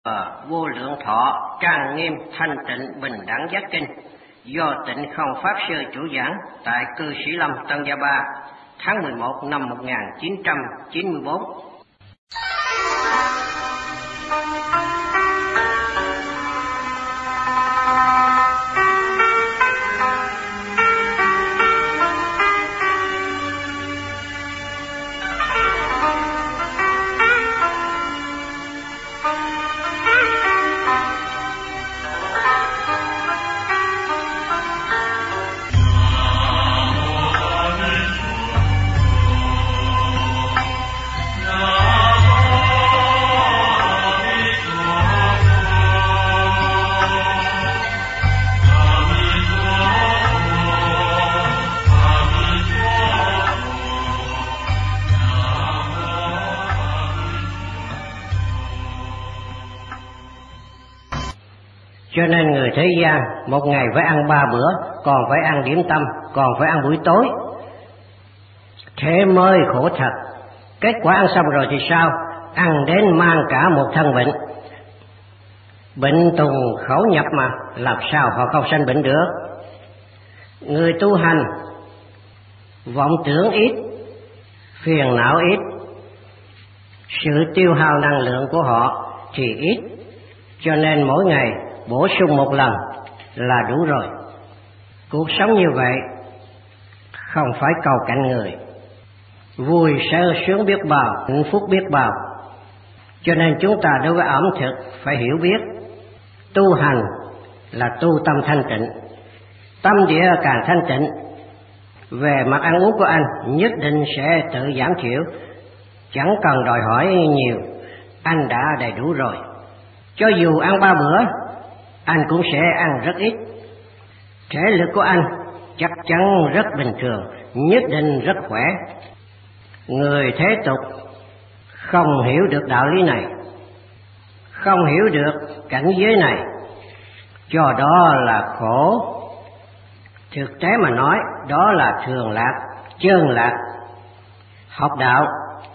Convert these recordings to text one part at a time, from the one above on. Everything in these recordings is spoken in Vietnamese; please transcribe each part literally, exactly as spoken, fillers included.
Vô Lượng Thọ trang nghiêm thanh tịnh bình đẳng giác kinh do Tịnh Không Pháp Sư chủ giảng tại cư Sĩ Lâm Tân Gia Ba tháng mười một năm một nghìn chín trăm chín mươi bốn. Cho nên người thế gian một ngày phải ăn ba bữa, còn phải ăn điểm tâm, còn phải ăn buổi tối. Thế mới khổ thật. Kết quả ăn xong rồi thì sao? Ăn đến mang cả một thân bệnh. Bệnh tùng khẩu nhập mà, làm sao họ không sanh bệnh được? Người tu hành vọng tưởng ít, phiền não ít, sự tiêu hao năng lượng của họ thì ít, cho nên mỗi ngày bổ sung một lần là đủ rồi. Cuộc sống như vậy không phải cầu cạnh người, vui sơ sướng biết bao, hạnh phúc biết bao. Cho nên chúng ta đối với ẩm thực phải hiểu biết, tu hành là tu tâm thanh tịnh. Tâm địa càng thanh tịnh, về mặt ăn uống của anh nhất định sẽ tự giảm thiểu, chẳng cần đòi hỏi nhiều, anh đã đầy đủ rồi. Cho dù ăn ba bữa, anh cũng sẽ ăn rất ít. Thể lực của anh chắc chắn rất bình thường, nhất định rất khỏe. Người thế tục không hiểu được đạo lý này, không hiểu được cảnh giới này, cho đó là khổ. Thực tế mà nói, đó là thường lạc, chơn lạc. Học đạo,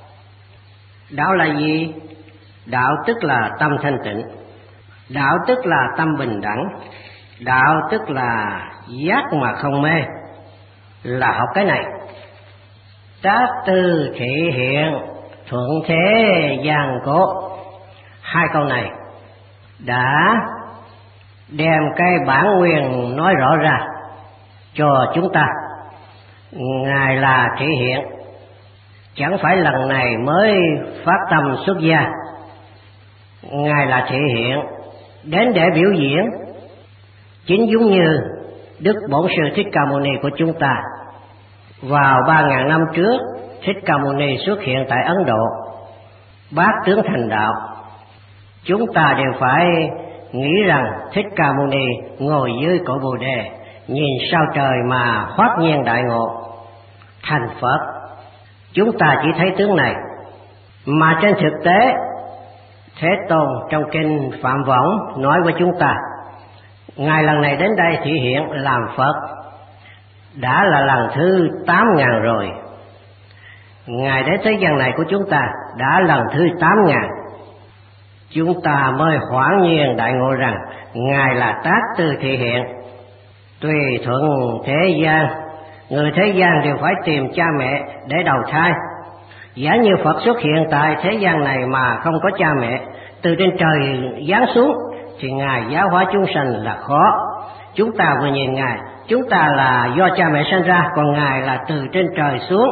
đạo là gì? Đạo tức là tâm thanh tịnh, đạo tức là tâm bình đẳng, đạo tức là giác mà không mê, là học cái này. Tác tư thị hiện, thuận thế gian cố. Hai câu này đã đem cái bản nguyên nói rõ ra cho chúng ta. Ngài là thị hiện, chẳng phải lần này mới phát tâm xuất gia. Ngài là thị hiện đến để biểu diễn, chính giống như Đức Bổn Sư Thích Ca Mâu Ni của chúng ta. Vào ba ngàn năm trước, Thích Ca Mâu Ni xuất hiện tại Ấn Độ, bát tướng thành đạo. Chúng ta đều phải nghĩ rằng Thích Ca Mâu Ni ngồi dưới cội Bồ Đề, nhìn sao trời mà hoát nhiên đại ngộ, thành Phật. Chúng ta chỉ thấy tướng này, mà trên thực tế Thế Tôn trong kinh Phạm Võng nói với chúng ta, Ngài lần này đến đây thị hiện làm Phật đã là lần thứ tám ngàn rồi. Ngài đến thế gian này của chúng ta đã lần thứ tám ngàn. Chúng ta mới hoảng nhiên đại ngộ rằng Ngài là tác tư thị hiện. Tùy thuận thế gian, người thế gian đều phải tìm cha mẹ để đầu thai. Giả như Phật xuất hiện tại thế gian này mà không có cha mẹ, từ trên trời giáng xuống, thì Ngài giáo hóa chúng sanh là khó. Chúng ta vừa nhìn Ngài, chúng ta là do cha mẹ sinh ra, còn Ngài là từ trên trời xuống.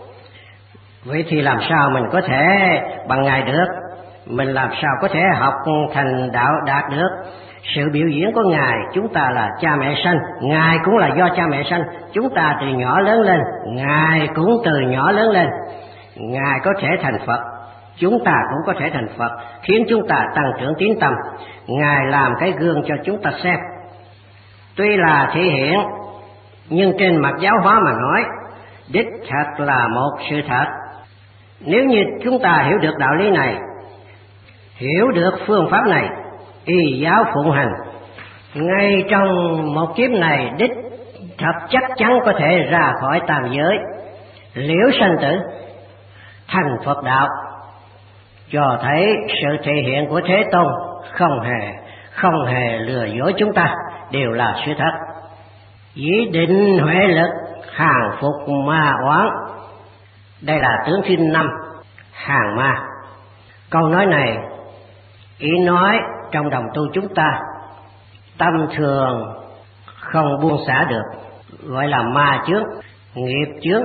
Vậy thì làm sao mình có thể bằng Ngài được? Mình làm sao có thể học thành đạo đạt được? Sự biểu diễn của Ngài, chúng ta là cha mẹ sanh, Ngài cũng là do cha mẹ sanh. Chúng ta từ nhỏ lớn lên, Ngài cũng từ nhỏ lớn lên. Ngài có thể thành Phật, chúng ta cũng có thể thành Phật, khiến chúng ta tăng trưởng tín tâm. Ngài làm cái gương cho chúng ta xem. Tuy là thể hiện, nhưng trên mặt giáo hóa mà nói, đích thật là một sự thật. Nếu như chúng ta hiểu được đạo lý này, hiểu được phương pháp này, y giáo phụng hành, ngay trong một kiếp này đích thật chắc chắn có thể ra khỏi tam giới, liễu sanh tử, thành Phật đạo. cho thấy sự thể hiện của Thế Tôn không hề, không hề lừa dối chúng ta, đều là sự thật. Dĩ định huệ lực, hàng phục ma oán. Đây là tướng thiên năm, hàng ma. Câu nói này, ý nói trong đồng tu chúng ta, tâm thường không buông xả được, gọi là ma chướng, nghiệp chướng.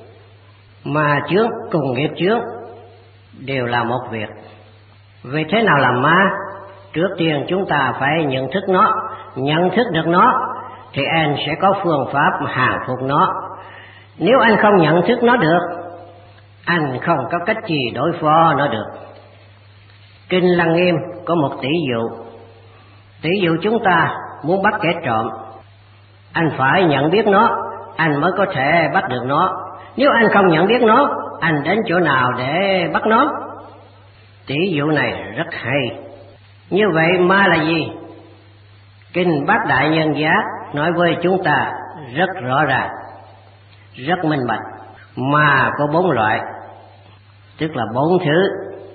Ma chướng cùng nghiệp chướng đều là một việc. Vì thế nào là ma? Trước tiên chúng ta phải nhận thức nó. Nhận thức được nó thì anh sẽ có phương pháp hàng phục nó. Nếu anh không nhận thức nó được, anh không có cách gì đối phó nó được. Kinh Lăng Nghiêm có một tỷ dụ. Tỷ dụ chúng ta muốn bắt kẻ trộm, anh phải nhận biết nó, anh mới có thể bắt được nó. Nếu anh không nhận biết nó, anh đến chỗ nào để bắt nó? Tỷ dụ này rất hay. Như vậy ma là gì? Kinh Bát Đại Nhân Giác nói với chúng ta rất rõ ràng, rất minh bạch. Ma có bốn loại, tức là bốn thứ.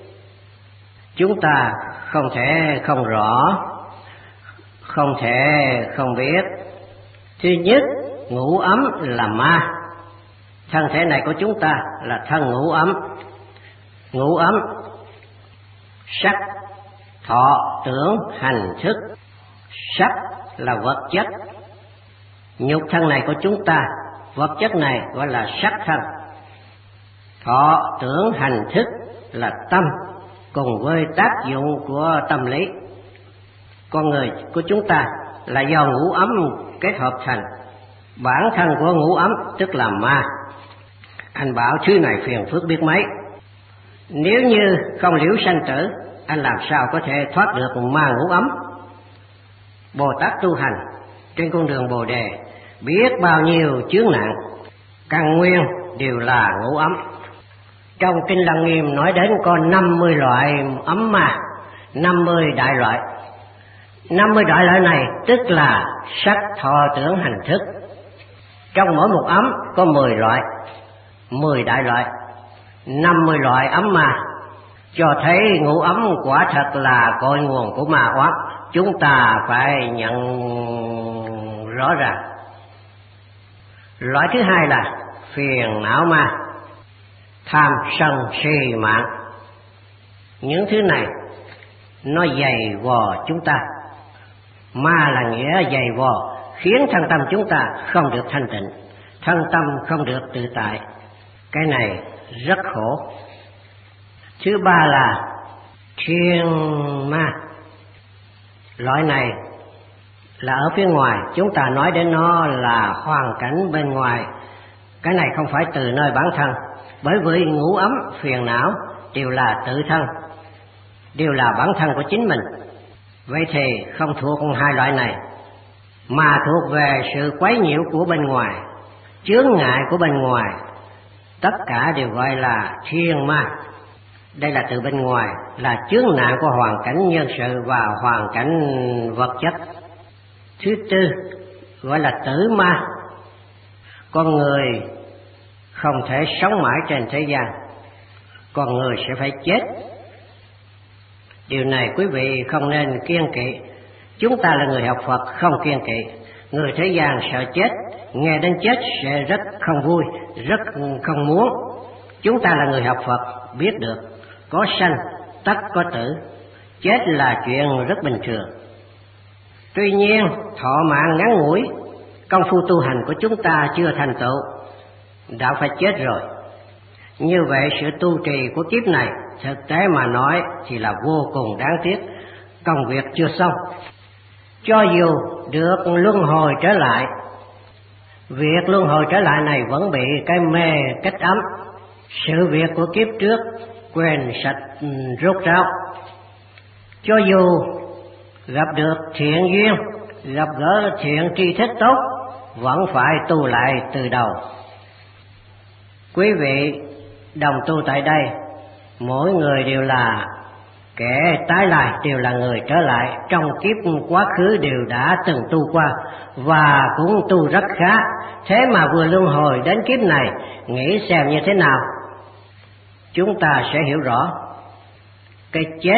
Chúng ta không thể không rõ, không thể không biết. Thứ nhất, ngũ ấm là ma. Thân thể này của chúng ta là thân ngũ ấm. Ngũ ấm: sắc, thọ, tưởng, hành, thức. Sắc là vật chất. Nhục thân này của chúng ta, vật chất này gọi là sắc thân. Thọ, tưởng, hành, thức là tâm, cùng với tác dụng của tâm lý. Con người của chúng ta là do ngũ ấm kết hợp thành. Bản thân của ngũ ấm tức là ma. Anh bảo thứ này phiền phức biết mấy. Nếu như không liễu sanh tử, anh làm sao có thể thoát được ma ngũ ấm? Bồ Tát tu hành trên con đường Bồ Đề, biết bao nhiêu chướng nạn, căn nguyên đều là ngũ ấm. Trong Kinh Lăng Nghiêm nói đến có năm mươi loại ấm ma, năm mươi đại loại. năm mươi đại loại này tức là sắc, thọ, tưởng, hành, thức. Trong mỗi một ấm có mười loại, mười đại loại, năm mươi loại ấm ma, cho thấy ngũ ấm quả thật là cội nguồn của ma oán. Chúng ta phải nhận rõ ràng. Loại thứ hai là phiền não ma, tham sân si mạng. Những thứ này nó dày vò chúng ta. Ma là nghĩa dày vò, khiến thân tâm chúng ta không được thanh tịnh, thân tâm không được tự tại. Cái này rất khổ. Thứ ba là thiên ma. Loại này là ở phía ngoài, chúng ta nói đến nó là hoàn cảnh bên ngoài. Cái này không phải từ nơi bản thân, bởi vì ngũ ấm, phiền não đều là tự thân, đều là bản thân của chính mình. Vậy thì không thuộc hai loại này, mà thuộc về sự quấy nhiễu của bên ngoài, chướng ngại của bên ngoài. Tất cả đều gọi là thiên ma. Đây là từ bên ngoài, là chướng nạn của hoàn cảnh nhân sự và hoàn cảnh vật chất. Thứ tư gọi là tử ma. Con người không thể sống mãi trên thế gian, con người sẽ phải chết. Điều này quý vị không nên kiêng kỵ. Chúng ta là người học Phật không kiêng kỵ. Người thế gian sợ chết, nghe đến chết sẽ rất không vui, rất không muốn. Chúng ta là người học Phật biết được có sanh tất có tử, chết là chuyện rất bình thường. Tuy nhiên thọ mạng ngắn ngủi, công phu tu hành của chúng ta chưa thành tựu, đã phải chết rồi. Như vậy sự tu trì của kiếp này thực tế mà nói thì là vô cùng đáng tiếc. Công việc chưa xong, cho dù được luân hồi trở lại, việc luân hồi trở lại này vẫn bị cái mê cách ấm. Sự việc của kiếp trước quên sạch rốt ráo. Cho dù gặp được thiện duyên, gặp gỡ thiện tri thức tốt, vẫn phải tu lại từ đầu. Quý vị đồng tu tại đây, mỗi người đều là kẻ tái lại, đều là người trở lại, trong kiếp quá khứ đều đã từng tu qua và cũng tu rất khá. Thế mà vừa luân hồi đến kiếp này, nghĩ xem như thế nào? Chúng ta sẽ hiểu rõ cái chết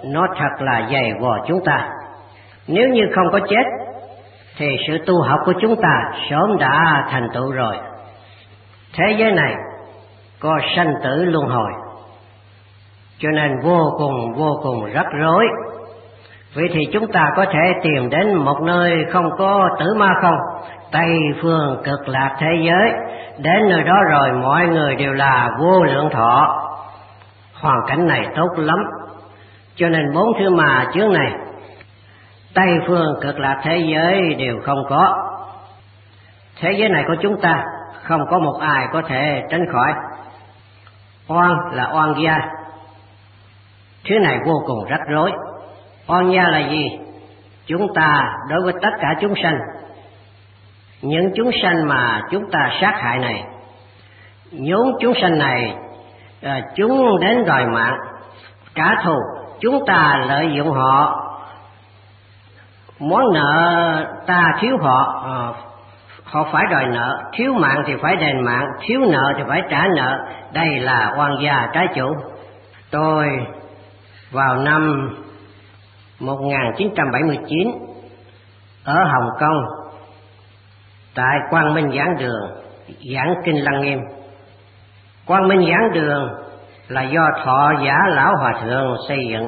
nó thật là dày vò chúng ta. Nếu như không có chết thì sự tu học của chúng ta sớm đã thành tựu rồi. Thế giới này có sanh tử luân hồi, cho nên vô cùng vô cùng rắc rối. Vậy thì chúng ta có thể tìm đến một nơi không có tử ma không? Tây phương cực lạc thế giới. Đến nơi đó rồi mọi người đều là vô lượng thọ. Hoàn cảnh này tốt lắm. Cho nên bốn thứ mà chướng này, Tây phương cực lạc thế giới đều không có. Thế giới này của chúng ta không có một ai có thể tránh khỏi. Oan là oan gia. Thứ này vô cùng rắc rối. Oan gia là gì? Chúng ta đối với tất cả chúng sanh, những chúng sanh mà chúng ta sát hại này, những chúng sanh này à, chúng đến đòi mạng, trả thù, chúng ta lợi dụng họ, món nợ ta thiếu họ, à, họ phải đòi nợ, thiếu mạng thì phải đền mạng, thiếu nợ thì phải trả nợ. Đây là oan gia trái chủ. Tôi vào năm một nghìn chín trăm bảy mươi chín ở Hồng Kông, tại Quang Minh Giảng Đường giảng kinh Lăng Nghiêm. Quang Minh Giảng Đường là do Thọ Giả Lão Hòa Thượng xây dựng.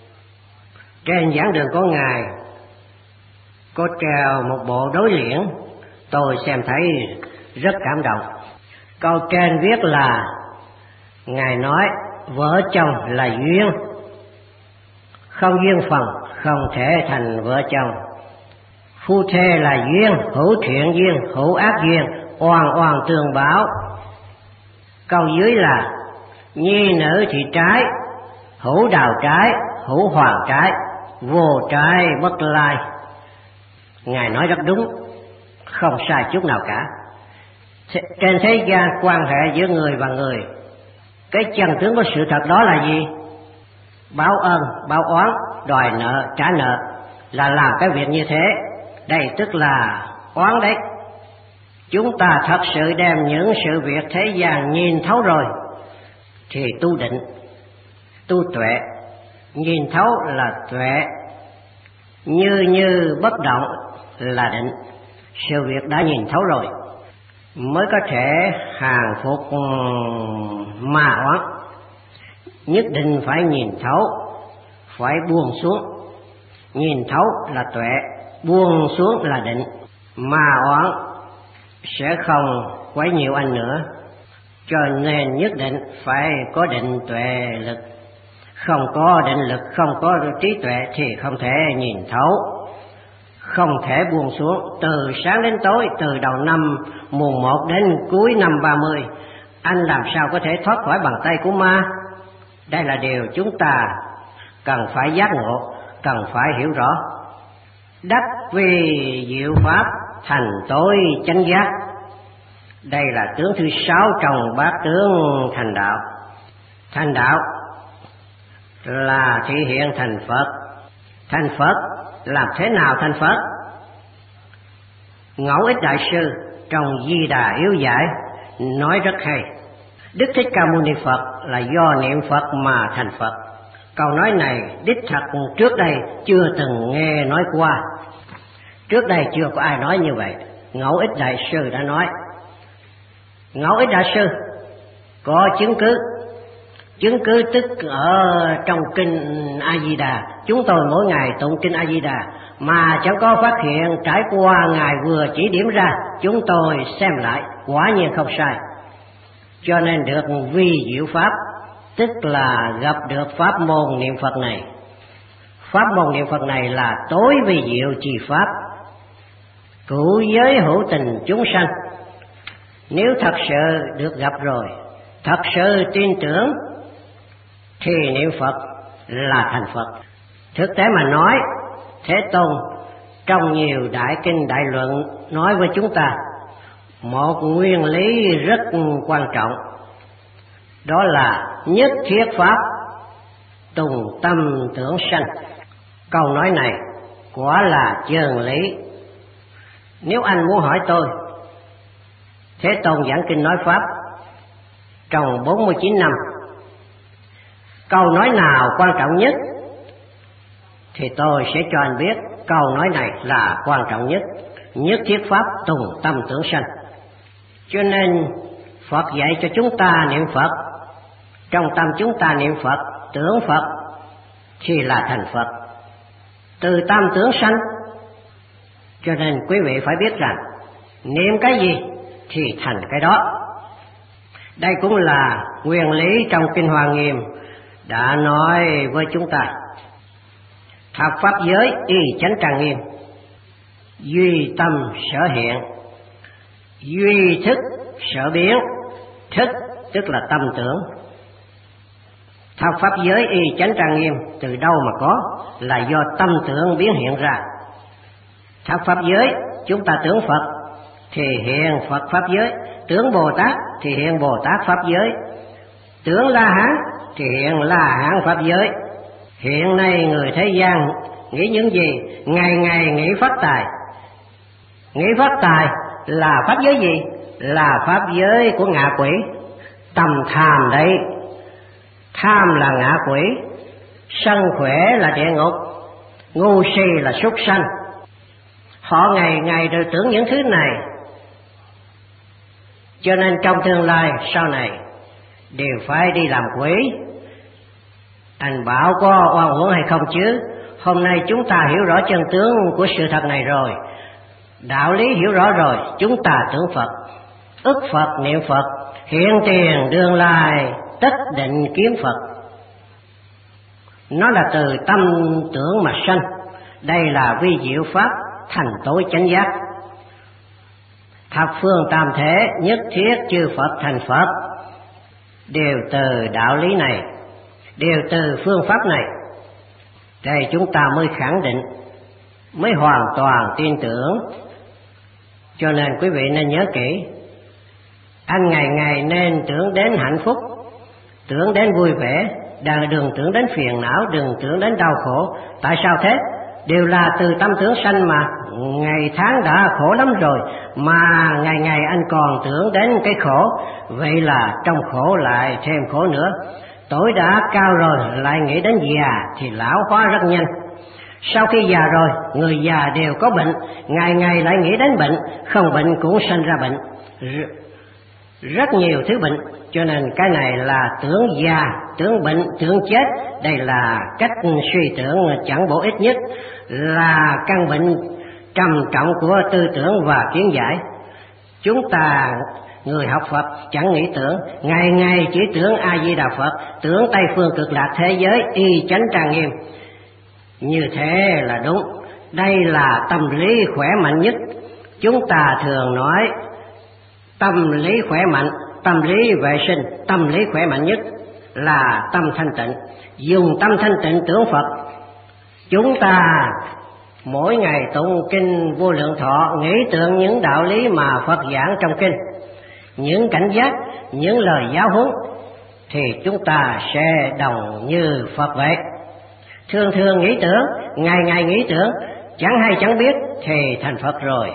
Trên giảng đường của Ngài có treo một bộ đối liễn, tôi xem thấy rất cảm động. Câu trên viết là Ngài nói vợ chồng là duyên, không duyên phần không thể thành vợ chồng. Phu thê là duyên, hữu thiện duyên, hữu ác duyên, oan oan tương báo. Câu dưới là nhi nữ thì trái, hữu đào trái, hữu hoàng trái, vô trái bất lai. Ngài nói rất đúng, không sai chút nào cả. Trên thế gian quan hệ giữa người và người, cái chân tướng của sự thật đó là gì? Báo ơn, báo oán, đòi nợ, trả nợ, là làm cái việc như thế. Đây tức là oán đấy. Chúng ta thật sự đem những sự việc thế gian nhìn thấu rồi thì tu định, tu tuệ. Nhìn thấu là tuệ, như như bất động là định. Sự việc đã nhìn thấu rồi mới có thể hàng phục ma oán. Nhất định phải nhìn thấu, phải buông xuống. Nhìn thấu là tuệ, buông xuống là định. Ma oán sẽ không quấy nhiều anh nữa, cho nên nhất định phải có định tuệ lực. Không có định lực, không có trí tuệ thì không thể nhìn thấu, không thể buông xuống. Từ sáng đến tối, từ đầu năm mùng một đến cuối năm ba mươi, anh làm sao có thể thoát khỏi bàn tay của ma? Đây là điều chúng ta cần phải giác ngộ, cần phải hiểu rõ. Đắc vì diệu pháp, thành tối chánh giác. Đây là tướng thứ sáu trong bát tướng thành đạo. Thành đạo là thể hiện thành Phật. Thành Phật làm thế nào thành Phật? Ngẫu Ích Đại Sư trong Di Đà Yếu Giải nói rất hay. Đức Thích Ca Mâu Ni Phật là do niệm Phật mà thành Phật. Câu nói này đích thật trước đây chưa từng nghe nói qua. Trước đây chưa có ai nói như vậy. Ngẫu Ích Đại Sư đã nói. Ngẫu Ích Đại Sư có chứng cứ. Chứng cứ tức ở trong kinh A Di Đà. Chúng tôi mỗi ngày tụng kinh A Di Đà mà chẳng có phát hiện trải qua Ngài vừa chỉ điểm ra. Chúng tôi xem lại quả nhiên không sai. Cho nên được vi diệu pháp, tức là gặp được pháp môn niệm Phật này. Pháp môn niệm Phật này là tối vi diệu trì pháp, cứu giới hữu tình chúng sanh. Nếu thật sự được gặp rồi, thật sự tin tưởng thì niệm Phật là thành Phật. Thực tế mà nói, Thế Tôn trong nhiều đại kinh đại luận nói với chúng ta một nguyên lý rất quan trọng, đó là nhất thiết pháp tùng tâm tưởng sanh. Câu nói này quả là chân lý. Nếu anh muốn hỏi tôi, Thế Tôn giảng kinh nói pháp trong bốn mươi chín năm, câu nói nào quan trọng nhất thì tôi sẽ cho anh biết câu nói này là quan trọng nhất, nhất thiết pháp tùng tâm tưởng sanh. Cho nên Phật dạy cho chúng ta niệm Phật, trong tâm chúng ta niệm Phật, tưởng Phật thì là thành Phật. Từ tâm tưởng sanh, cho nên quý vị phải biết rằng niệm cái gì thì thành cái đó. Đây cũng là nguyên lý trong Kinh Hoa Nghiêm đã nói với chúng ta. Thập pháp giới y chánh trang nghiêm, duy tâm sở hiện, duy thức sở biến. Thức tức là tâm tưởng. Thập pháp giới y chánh trang nghiêm từ đâu mà có? Là do tâm tưởng biến hiện ra. Thập pháp giới chúng ta tưởng Phật thì hiện Phật pháp giới, tưởng Bồ Tát thì hiện Bồ Tát pháp giới, tưởng La Hán thì hiện La Hán pháp giới. Hiện nay người thế gian nghĩ những gì? Ngày ngày nghĩ phát tài. Nghĩ phát tài là pháp giới gì? Là pháp giới của ngạ quỷ. Tầm tham đấy. Tham là ngạ quỷ, sân khỏe là địa ngục, ngu si là súc sanh. Họ ngày ngày đều tưởng những thứ này, cho nên trong tương lai sau này đều phải đi làm quỷ. Anh bảo có oan uổng hay không chứ? Hôm nay chúng ta hiểu rõ chân tướng của sự thật này rồi, đạo lý hiểu rõ rồi, chúng ta tưởng Phật, ức Phật, niệm Phật, hiện tiền đương lai tất định kiếm Phật. Nó là từ tâm tưởng mà sanh. Đây là vi diệu pháp thành tối chánh giác. Thập phương tam thế nhất thiết chư Phật thành Phật, đều từ đạo lý này, đều từ phương pháp này. Đây chúng ta mới khẳng định, mới hoàn toàn tin tưởng. Cho nên quý vị nên nhớ kỹ, anh ngày ngày nên tưởng đến hạnh phúc, tưởng đến vui vẻ, đừng tưởng đến phiền não, đừng tưởng đến đau khổ. Tại sao thế? Đều là từ tâm tưởng sanh mà. Ngày tháng đã khổ lắm rồi mà ngày ngày anh còn tưởng đến cái khổ, vậy là trong khổ lại thêm khổ nữa. Tuổi đã cao rồi lại nghĩ đến già thì lão hóa rất nhanh. Sau khi già rồi, người già đều có bệnh, ngày ngày lại nghĩ đến bệnh, không bệnh cũng sanh ra bệnh, rất nhiều thứ bệnh. Cho nên cái này là tưởng già, tưởng bệnh, tưởng chết. Đây là cách suy tưởng chẳng bổ ích nhất, là căn bệnh trầm trọng của tư tưởng và kiến giải. Chúng ta người học Phật chẳng nghĩ tưởng, ngày ngày chỉ tưởng A Di Đà Phật, tưởng Tây phương cực lạc thế giới y chánh trang nghiêm. Như thế là đúng. Đây là tâm lý khỏe mạnh nhất. Chúng ta thường nói tâm lý khỏe mạnh, tâm lý vệ sinh, tâm lý khỏe mạnh nhất là tâm thanh tịnh. Dùng tâm thanh tịnh tưởng Phật. Chúng ta mỗi ngày tụng kinh Vô Lượng Thọ, nghĩ tưởng những đạo lý mà Phật giảng trong kinh, những cảnh giác, những lời giáo huấn, thì chúng ta sẽ đồng như Phật vậy. Thường thường nghĩ tưởng, ngày ngày nghĩ tưởng, chẳng hay chẳng biết thì thành Phật rồi.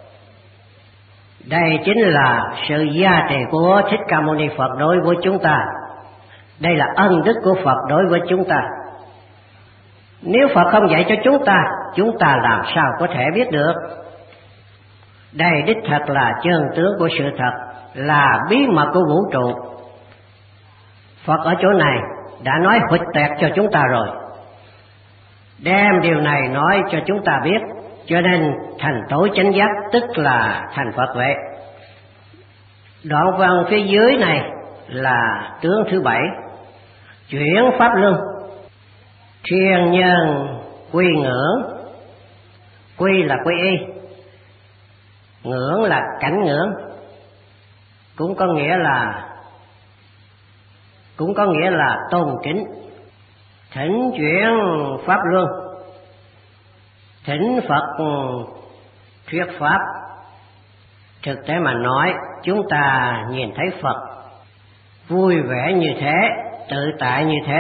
Đây chính là sự gia trì của Thích Ca Mâu Ni Phật đối với chúng ta. Đây là ân đức của Phật đối với chúng ta. Nếu Phật không dạy cho chúng ta, chúng ta làm sao có thể biết được? Đây đích thật là chân tướng của sự thật, là bí mật của vũ trụ. Phật ở chỗ này đã nói huỵch toẹt cho chúng ta rồi, đem điều này nói cho chúng ta biết, cho nên thành tối chánh giác tức là thành Phật vậy. Đoạn văn phía dưới này là tướng thứ bảy, chuyển pháp luân. Thiên nhân quy ngưỡng, quy là quy y, ngưỡng là cảnh ngưỡng, cũng có nghĩa là cũng có nghĩa là tôn kính. Thỉnh chuyển pháp luân, thỉnh Phật thuyết pháp. Thực tế mà nói, chúng ta nhìn thấy Phật vui vẻ như thế, tự tại như thế.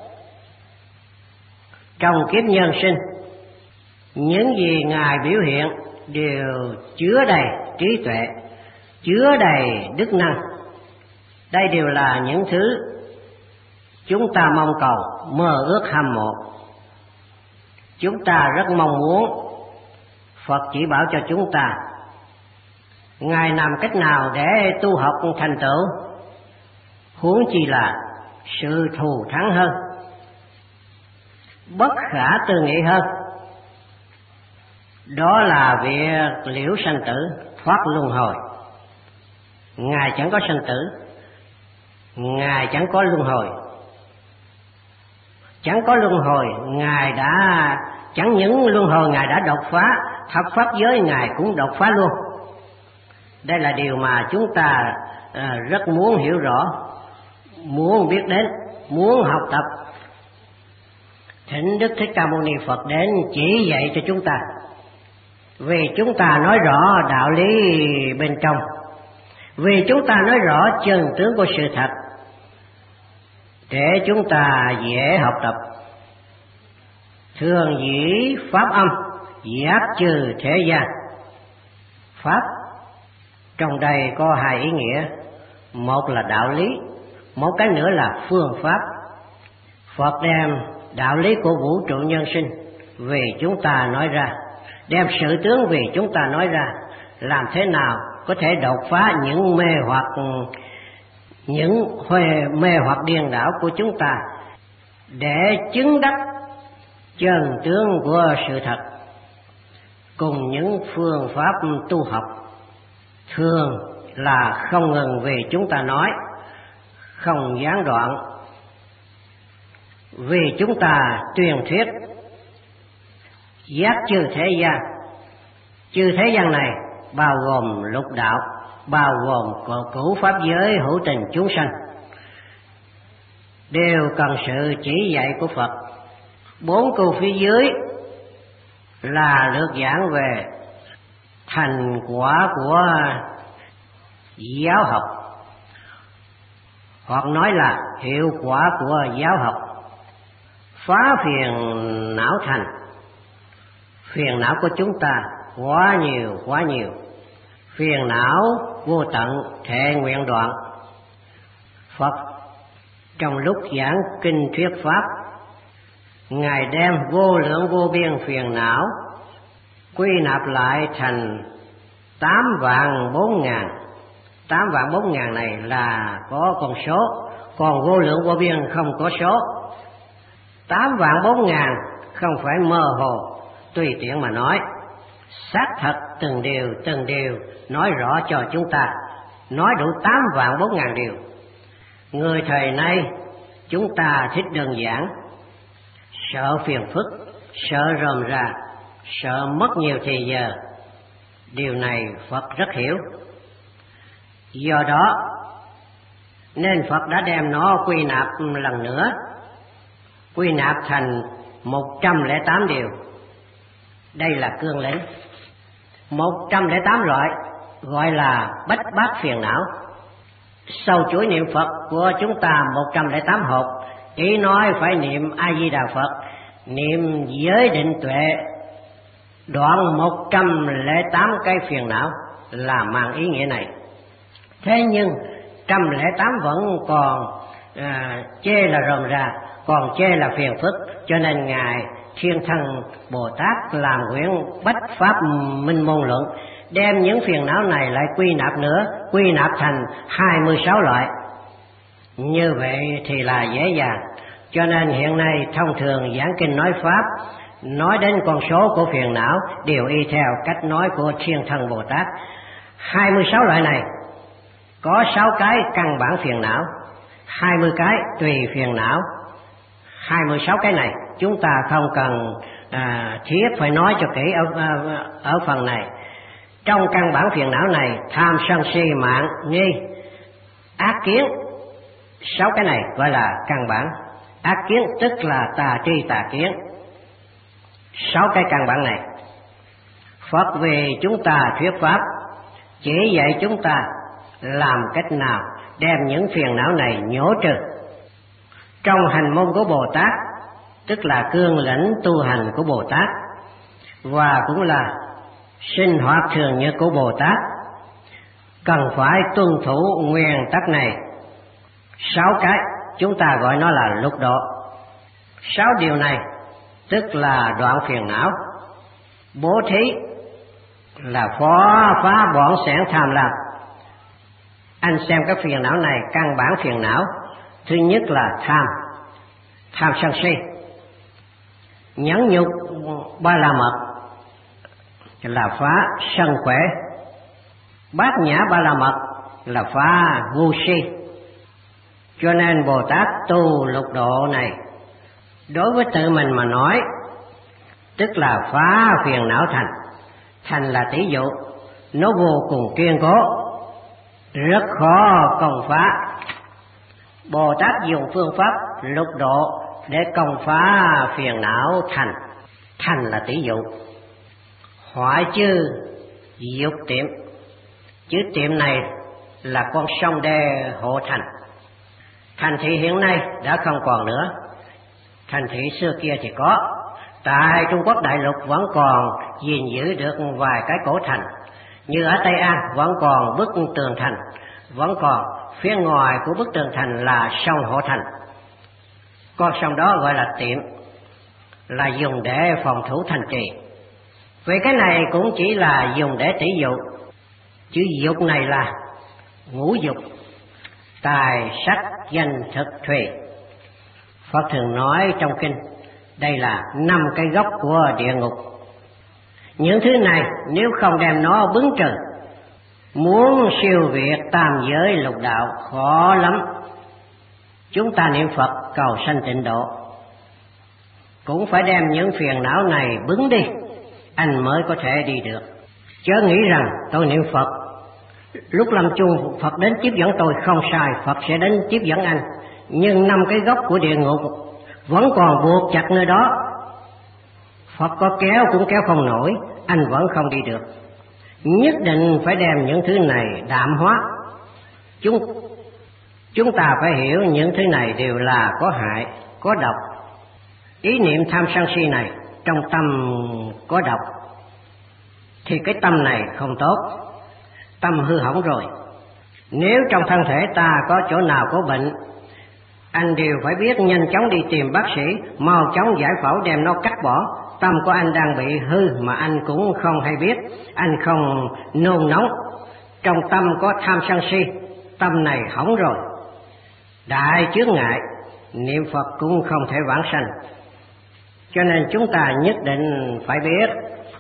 Trong kiếp nhân sinh, những gì Ngài biểu hiện đều chứa đầy trí tuệ, chứa đầy đức năng. Đây đều là những thứ chúng ta mong cầu, mơ ước hâm mộ. Chúng ta rất mong muốn Phật chỉ bảo cho chúng ta Ngài làm cách nào để tu học thành tựu, huống chi là sự thù thắng hơn, bất khả tư nghị hơn. Đó là việc liễu sanh tử, thoát luân hồi. Ngài chẳng có sanh tử, Ngài chẳng có luân hồi. Chẳng có luân hồi, Ngài đã chẳng những luân hồi Ngài đã đột phá, thập pháp giới Ngài cũng đột phá luôn. Đây là điều mà chúng ta à, rất muốn hiểu rõ, muốn biết đến, muốn học tập. Thỉnh Đức Thích Ca Mâu Ni Phật đến chỉ dạy cho chúng ta, vì chúng ta nói rõ đạo lý bên trong, vì chúng ta nói rõ chân tướng của sự thật, để chúng ta dễ học tập. Thường dĩ pháp âm, giác trừ thế gian. Pháp trong đây có hai ý nghĩa, một là đạo lý, một cái nữa là phương pháp. Phật đem đạo lý của vũ trụ nhân sinh vì chúng ta nói ra, đem sự tướng vì chúng ta nói ra, làm thế nào có thể đột phá những mê hoặc những huê mê hoặc điên đảo của chúng ta, để chứng đắc chân tướng của sự thật. Cùng những phương pháp tu học thường là không ngừng vì chúng ta nói, không gián đoạn vì chúng ta tuyên thuyết. Giác trừ thế gian, trừ thế gian này bao gồm lục đạo, bao gồm cửu pháp giới hữu tình chúng sanh, đều cần sự chỉ dạy của Phật. Bốn câu phía dưới là lược giảng về thành quả của giáo học, hoặc nói là hiệu quả của giáo học. Phá phiền não thành, phiền não của chúng ta quá nhiều quá nhiều, phiền não vô tận thệ nguyện đoạn. Phật trong lúc giảng kinh thuyết pháp, Ngài đem vô lượng vô biên phiền não quy nạp lại thành tám vạn bốn ngàn. Tám vạn bốn ngàn này là có con số, còn vô lượng vô biên không có số. Tám vạn bốn ngàn không phải mơ hồ tùy tiện mà nói, xác thật từng điều từng điều nói rõ cho chúng ta, nói đủ tám vạn bốn ngàn điều. Người thời nay chúng ta thích đơn giản, sợ phiền phức, sợ rườm rà, sợ mất nhiều thời giờ. Điều này Phật rất hiểu. Do đó nên Phật đã đem nó quy nạp lần nữa, quy nạp thành một trăm lẻ tám điều. Đây là cương lĩnh. Một trăm lẻ tám loại gọi là bách bát phiền não. Sau chuỗi niệm Phật của chúng ta một trăm lẻ tám hộp, ý nói phải niệm A Di Đà Phật, niệm giới định tuệ, đoạn một trăm lẻ tám cái phiền não là mang ý nghĩa này. Thế nhưng một trăm lẻ tám vẫn còn à, chê là rườm rà, còn chê là phiền phức, cho nên Ngài Thiên Thân Bồ Tát làm quyển Bách Pháp Minh Môn Luận, đem những phiền não này lại quy nạp nữa, quy nạp thành hai mươi sáu loại. Như vậy thì là dễ dàng. Cho nên hiện nay thông thường giảng kinh nói Pháp, nói đến con số của phiền não đều y theo cách nói của Thiên Thân Bồ Tát. hai mươi sáu loại này có sáu cái căn bản phiền não, hai mươi cái tùy phiền não. hai mươi sáu cái này chúng ta không cần à, thiết phải nói cho kỹ ở, ở, ở phần này. Trong căn bản phiền não này, tham sân si mạng nghi ác kiến, sáu cái này gọi là căn bản. Ác kiến tức là tà tri tà kiến. Sáu cái căn bản này Phật vì chúng ta thuyết pháp, chỉ dạy chúng ta làm cách nào đem những phiền não này nhổ trừ. Trong hành môn của Bồ Tát, tức là cương lĩnh tu hành của Bồ Tát, và cũng là sinh hoạt thường nhật của Bồ Tát, cần phải tuân thủ nguyên tắc này. Sáu cái chúng ta gọi nó là lục độ. Sáu điều này tức là đoạn phiền não. Bố thí là phá phá bỏng sẻn tham lam. Anh xem các phiền não này, căn bản phiền não thứ nhất là tham, tham sân si. Nhẫn nhục ba la mật là phá sân khỏe. Bát nhã ba la mật là phá ngu si. Cho nên Bồ Tát tu lục độ này, đối với tự mình mà nói, tức là phá phiền não thành. Thành là tỷ dụ, nó vô cùng kiên cố, rất khó công phá. Bồ Tát dùng phương pháp lục độ để công phá phiền não thành. Thành là tỷ dụ. Hoại chư dục tiệm. Chữ tiệm này là con sông đê hộ thành. Thành thị hiện nay đã không còn nữa. Thành thị xưa kia thì có. Tại Trung Quốc đại lục vẫn còn gìn giữ được vài cái cổ thành. Như ở Tây An vẫn còn bức tường thành, vẫn còn phía ngoài của bức tường thành là sông hộ thành. Con sông đó gọi là tiệm, là dùng để phòng thủ thành trì. Vì cái này cũng chỉ là dùng để tỷ dụ. Chữ dục này là ngũ dục: tài, sắc, danh, thực, thùy. Phật thường nói trong kinh, đây là năm cái gốc của địa ngục. Những thứ này nếu không đem nó bứng trừ, muốn siêu việt tam giới lục đạo khó lắm. Chúng ta niệm Phật cầu sanh tịnh độ, cũng phải đem những phiền não này bứng đi, anh mới có thể đi được. Chớ nghĩ rằng tôi niệm Phật, lúc lâm chung Phật đến tiếp dẫn tôi không sai, Phật sẽ đến tiếp dẫn anh. Nhưng năm cái gốc của địa ngục vẫn còn buộc chặt nơi đó. Phật có kéo cũng kéo không nổi, anh vẫn không đi được. Nhất định phải đem những thứ này đạm hóa. Chúng chúng ta phải hiểu những thứ này đều là có hại, có độc. Ý niệm tham sân si này trong tâm có độc, thì cái tâm này không tốt, tâm hư hỏng rồi. Nếu trong thân thể ta có chỗ nào có bệnh, anh đều phải biết nhanh chóng đi tìm bác sĩ, mau chóng giải phẫu đem nó cắt bỏ. Tâm của anh đang bị hư mà anh cũng không hay biết, anh không nôn nóng. Trong tâm có tham sân si, tâm này hỏng rồi, đại chướng ngại, niệm Phật cũng không thể vãng sanh. Cho nên chúng ta nhất định phải biết,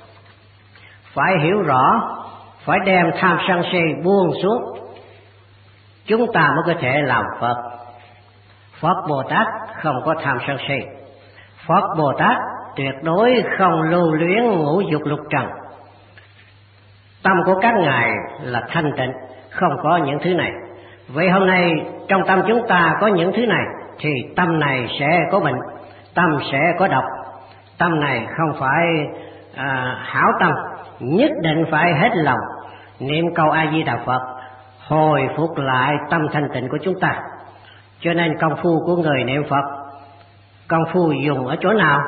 phải hiểu rõ, phải đem tham sân si buông xuống, chúng ta mới có thể làm Phật. Phật Bồ Tát không có tham sân si. Phật Bồ Tát tuyệt đối không lưu luyến ngũ dục lục trần. Tâm của các ngài là thanh tịnh, không có những thứ này. Vậy hôm nay trong tâm chúng ta có những thứ này, thì tâm này sẽ có bệnh, tâm sẽ có độc. Tâm này không phải à, hảo tâm, nhất định phải hết lòng niệm câu A Di Đà Phật, hồi phục lại tâm thanh tịnh của chúng ta. Cho nên công phu của người niệm Phật, công phu dùng ở chỗ nào?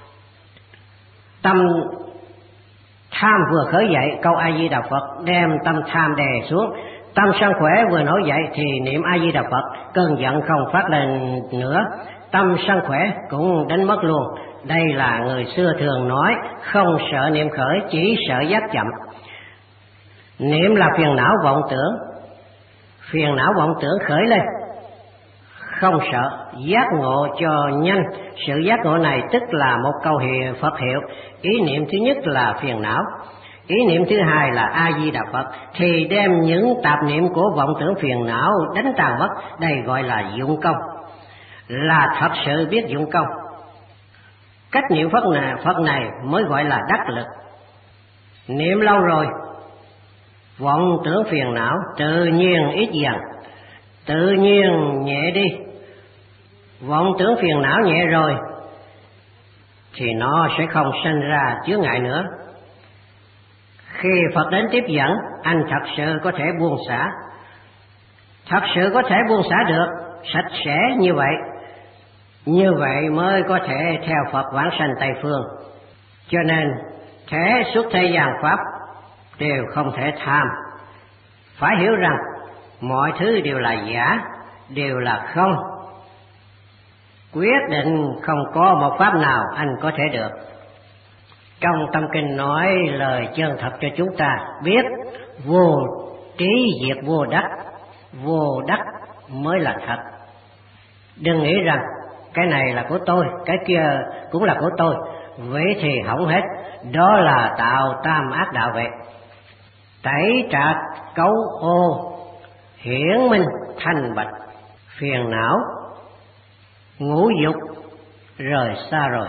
Tâm tham vừa khởi dậy, câu A Di Đà Phật đem tâm tham đè xuống. Tâm sân khỏe vừa nổi dậy thì niệm A Di Đà Phật, cơn giận không phát lên nữa, tâm sân khỏe cũng đánh mất luôn. Đây là người xưa thường nói, không sợ niệm khởi, chỉ sợ giác chậm. Niệm là phiền não vọng tưởng, phiền não vọng tưởng khởi lên, không sợ, giác ngộ cho nhanh. Sự giác ngộ này tức là một câu hiệu Phật hiệu. Ý niệm thứ nhất là phiền não, ý niệm thứ hai là A Di Đà Phật, thì đem những tạp niệm của vọng tưởng phiền não đánh tàn mất. Đây gọi là dụng công, là thật sự biết dụng công. Cách niệm Phật này, Phật này mới gọi là đắc lực. Niệm lâu rồi, vọng tưởng phiền não tự nhiên ít dần, tự nhiên nhẹ đi. Vọng tưởng phiền não nhẹ rồi thì nó sẽ không sinh ra chướng ngại nữa. Khi Phật đến tiếp dẫn, anh thật sự có thể buông xả, thật sự có thể buông xả được, sạch sẽ như vậy. Như vậy mới có thể theo Phật vãng sanh Tây Phương. Cho nên thế xuất thế gian Pháp đều không thể tham. Phải hiểu rằng mọi thứ đều là giả, đều là không. quyết định không có một pháp nào anh có thể được. Trong tâm kinh nói lời chân thật cho chúng ta biết vô trí diệt vô đắc, vô đắc mới là thật. Đừng nghĩ rằng cái này là của tôi, cái kia cũng là của tôi, vậy thì hỏng hết, đó là tạo tam ác đạo vậy. Tẩy trạc cấu ô, hiển minh thanh bạch, phiền não ngũ dục rời xa rồi,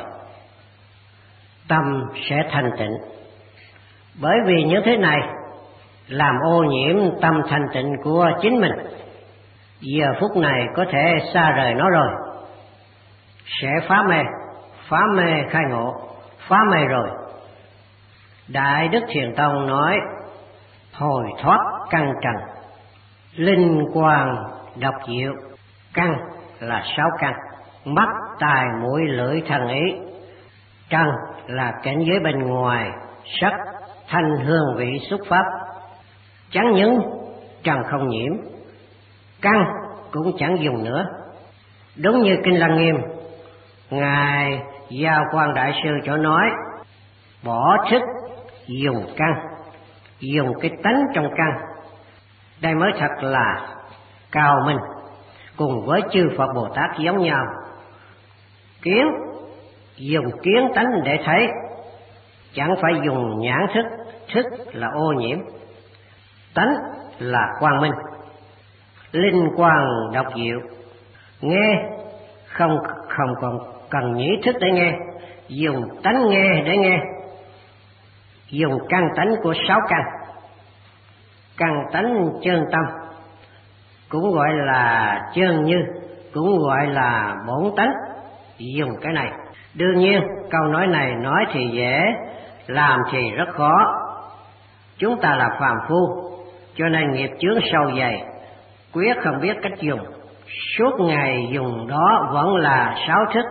tâm sẽ thanh tịnh. Bởi vì những thứ này làm ô nhiễm tâm thanh tịnh của chính mình, giờ phút này có thể xa rời nó rồi, sẽ phá mê, phá mê khai ngộ, phá mê rồi. Đại Đức Thiền Tông nói hồi thoát căn trần, linh quang độc diệu. Căn là sáu căn: mắt, tai, mũi, lưỡi, thân, ý. Trần là cảnh giới bên ngoài, sắc, thanh, hương, vị, xúc, pháp. Chẳng những trần không nhiễm, căn cũng chẳng dùng nữa. Đúng như Kinh Lăng Nghiêm, Ngài Giao Quang Đại Sư cho nói, bỏ thức dùng căn, dùng cái tánh trong căn. Đây mới thật là cao minh, cùng với chư Phật Bồ Tát giống nhau. Kiến, dùng kiến tánh để thấy, chẳng phải dùng nhãn thức, thức là ô nhiễm, tánh là quang minh. Linh quang độc diệu, nghe không không còn cần nhĩ thức để nghe, dùng tánh nghe để nghe, dùng căn tánh của sáu căn. Căn tánh chân tâm cũng gọi là chân như, cũng gọi là bổn tánh, dùng cái này. Đương nhiên câu nói này nói thì dễ, làm thì rất khó. Chúng ta là phàm phu, cho nên nghiệp chướng sâu dày, quyết không biết cách dùng. Suốt ngày dùng đó vẫn là sáu thức.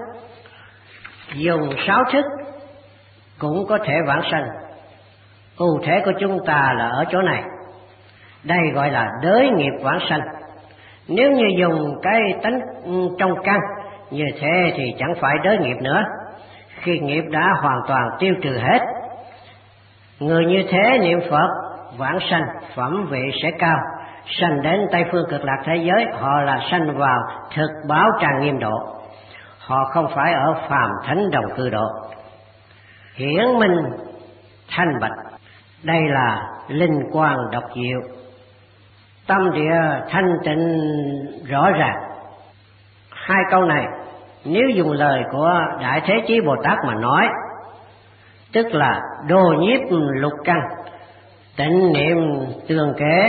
Dùng sáu thức cũng có thể vãng sanh. Ưu thế của chúng ta là ở chỗ này. Đây gọi là đới nghiệp vãng sanh. Nếu như dùng cái tánh trong căn như thế thì chẳng phải đới nghiệp nữa, khi nghiệp đã hoàn toàn tiêu trừ hết. Người như thế niệm Phật vãng sanh, phẩm vị sẽ cao, sanh đến Tây Phương Cực Lạc thế giới. Họ là sanh vào thực báo trang nghiêm độ, họ không phải ở phàm thánh đồng cư độ. Hiển minh thanh bạch, đây là linh quang độc diệu. Tâm địa thanh tịnh rõ ràng. Hai câu này nếu dùng lời của Đại Thế Chí Bồ Tát mà nói, tức là đồ nhiếp lục căn, tịnh niệm tương kế.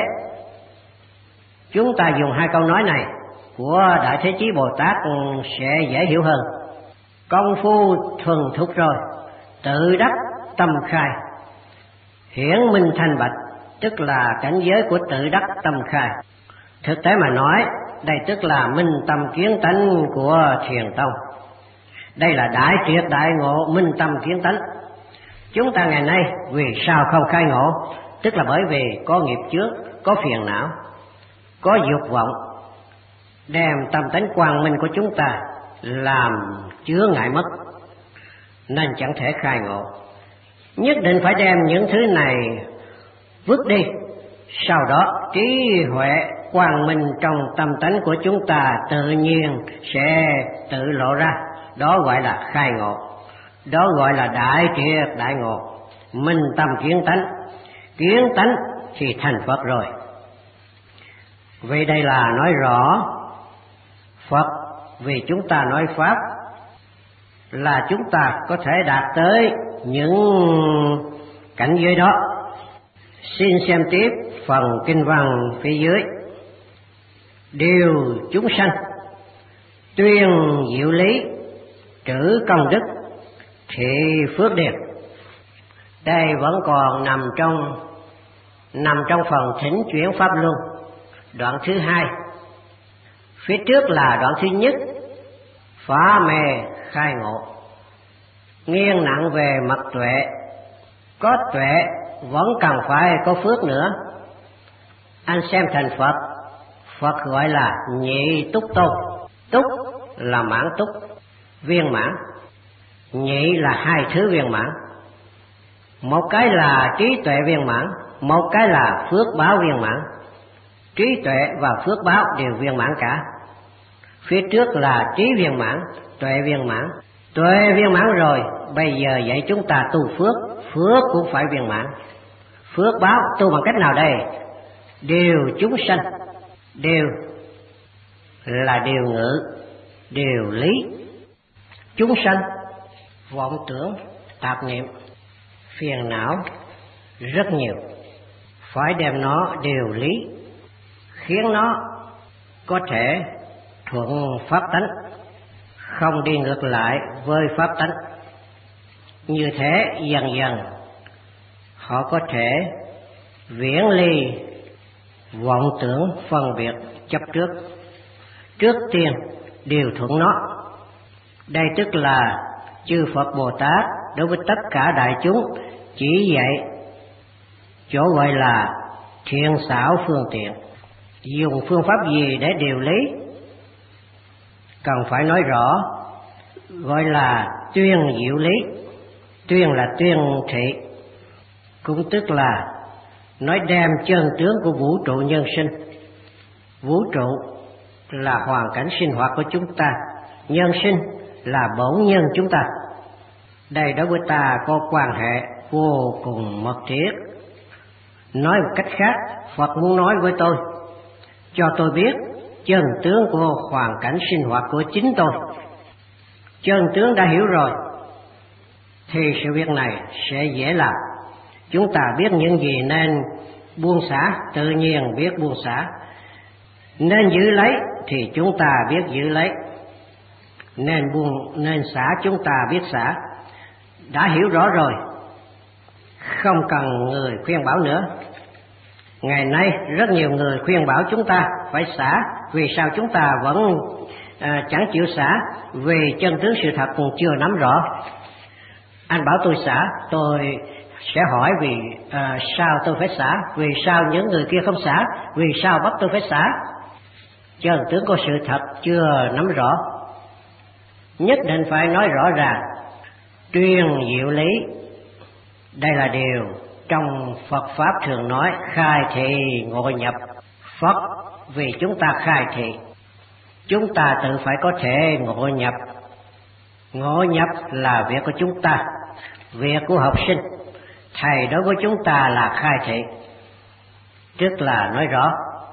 Chúng ta dùng hai câu nói này của Đại Thế Chí Bồ Tát sẽ dễ hiểu hơn. Công phu thuần thục rồi, tự đắc tâm khai. Hiển minh thanh bạch, tức là cảnh giới của tự đắc tâm khai. Thực tế mà nói, đây tức là minh tâm kiến tánh của Thiền Tông. Đây là đại triệt đại ngộ minh tâm kiến tánh. Chúng ta ngày nay vì sao không khai ngộ? Tức là bởi vì có nghiệp chướng, có phiền não, có dục vọng, đem tâm tánh quang minh của chúng ta làm chứa ngại mất, nên chẳng thể khai ngộ. Nhất định phải đem những thứ này vứt đi, sau đó trí huệ quang minh trong tâm tánh của chúng ta tự nhiên sẽ tự lộ ra. Đó gọi là khai ngộ, đó gọi là đại triệt đại ngộ, minh tâm kiến tánh. Kiến tánh thì thành Phật rồi. Vì đây là nói rõ Phật, vì chúng ta nói Pháp là chúng ta có thể đạt tới những cảnh giới đó. Xin xem tiếp phần kinh văn phía dưới. Điều chúng sanh tuyên diệu lý, trữ công đức, thị phước điền. Đây vẫn còn nằm trong nằm trong phần thỉnh chuyển pháp luân, đoạn thứ hai. Phía trước là đoạn thứ nhất, phá mê khai ngộ, nghiêng nặng về mặt tuệ. Có tuệ vẫn cần phải có phước nữa. Anh xem thành Phật, Phật gọi là nhị túc tôn. Túc là mãn túc, viên mãn. Nhị là hai thứ viên mãn. Một cái là trí tuệ viên mãn, một cái là phước báo viên mãn. Trí tuệ và phước báo đều viên mãn cả. Phía trước là trí viên mãn, tuệ viên mãn. Tuệ viên mãn rồi, bây giờ dạy chúng ta tu phước, phước cũng phải viên mãn. Phước báo tu bằng cách nào đây? Điều chúng sanh, điều là điều ngữ, điều lý. Chúng sanh vọng tưởng, tạp niệm, phiền não rất nhiều, phải đem nó điều lý, khiến nó có thể thuận pháp tánh, không đi ngược lại với pháp tánh. Như thế dần dần họ có thể viễn ly vọng tưởng phân biệt chấp trước. Trước tiên điều thuận nó. Đây tức là chư Phật Bồ Tát đối với tất cả đại chúng chỉ dạy chỗ gọi là thiện xảo phương tiện. Dùng phương pháp gì để điều lý? Cần phải nói rõ, gọi là tuyên diệu lý. Tuyên là tuyên thị, cũng tức là nói đem chân tướng của vũ trụ nhân sinh. Vũ trụ là hoàn cảnh sinh hoạt của chúng ta, nhân sinh là bổn nhân chúng ta. Đây đối với ta có quan hệ vô cùng mật thiết. Nói một cách khác, Phật muốn nói với tôi, cho tôi biết chân tướng của hoàn cảnh sinh hoạt của chính tôi. Chân tướng đã hiểu rồi thì sự việc này sẽ dễ làm. Chúng ta biết những gì nên buông xả, tự nhiên biết buông xả. Nên giữ lấy thì chúng ta biết giữ lấy. Nên buông, nên xả chúng ta biết xả. Đã hiểu rõ rồi, không cần người khuyên bảo nữa. Ngày nay rất nhiều người khuyên bảo chúng ta phải xả. Vì sao chúng ta vẫn à, chẳng chịu xả? Vì chân tướng sự thật còn chưa nắm rõ. Anh bảo tôi xả, tôi sẽ hỏi vì à, sao tôi phải xả, vì sao những người kia không xả, vì sao bắt tôi phải xả. Chân tướng của sự thật chưa nắm rõ. Nhất định phải nói rõ ràng, tuyên diệu lý. Đây là điều trong Phật Pháp thường nói khai thị ngộ nhập. Phật vì chúng ta khai thị, chúng ta tự phải có thể ngộ nhập. Ngộ nhập là việc của chúng ta, việc của học sinh. Thầy đối với chúng ta là khai thị, tức là nói rõ.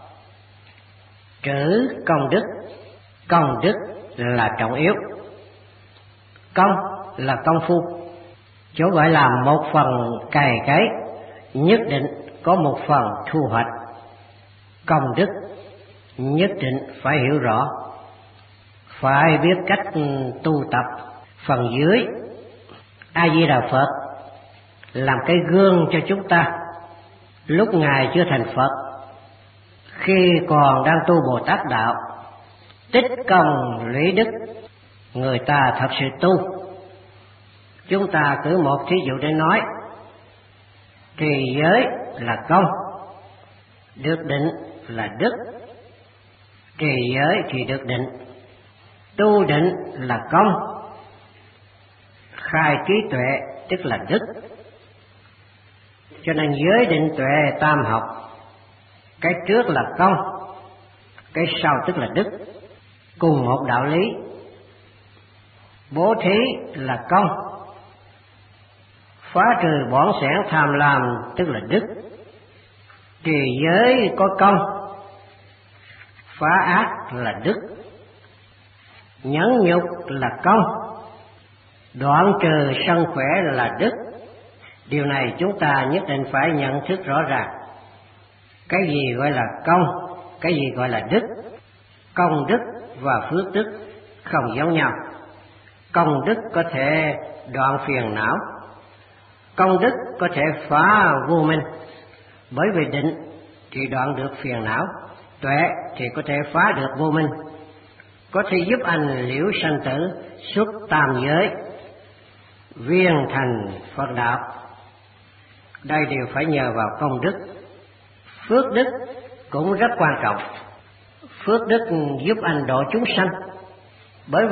Trữ công đức, công đức là trọng yếu. Công là công phu, chỗ gọi là một phần cày cấy, nhất định có một phần thu hoạch. Công đức nhất định phải hiểu rõ, phải biết cách tu tập. Phần dưới, A Di Đà Phật làm cái gương cho chúng ta. Lúc Ngài chưa thành Phật, khi còn đang tu Bồ Tát đạo, tích công lũy đức, người ta thật sự tu. Chúng ta cứ một thí dụ để nói, trì giới là công, được định là đức. Trì giới thì được định, tu định là công, khai trí tuệ tức là đức. Cho nên giới định tuệ tam học, cái trước là công, cái sau tức là đức, cùng một đạo lý. Bố thí là công, phá trừ bỏng sẻn tham lam tức là đức. Trì giới có công, phá ác là đức. Nhẫn nhục là công, đoạn trừ sân khỏe là đức. Điều này chúng ta nhất định phải nhận thức rõ ràng. Cái gì gọi là công, cái gì gọi là đức. Công đức và phước đức không giống nhau. Công đức có thể đoạn phiền não, công đức có thể phá vô minh. Bởi vì định thì đoạn được phiền não, tuệ thì có thể phá được vô minh, có thể giúp anh liễu sanh tử, xuất tam giới, viên thành Phật đạo. Đây đều phải nhờ vào công đức. Phước đức cũng rất quan trọng. Phước đức giúp anh độ chúng sanh, bởi vì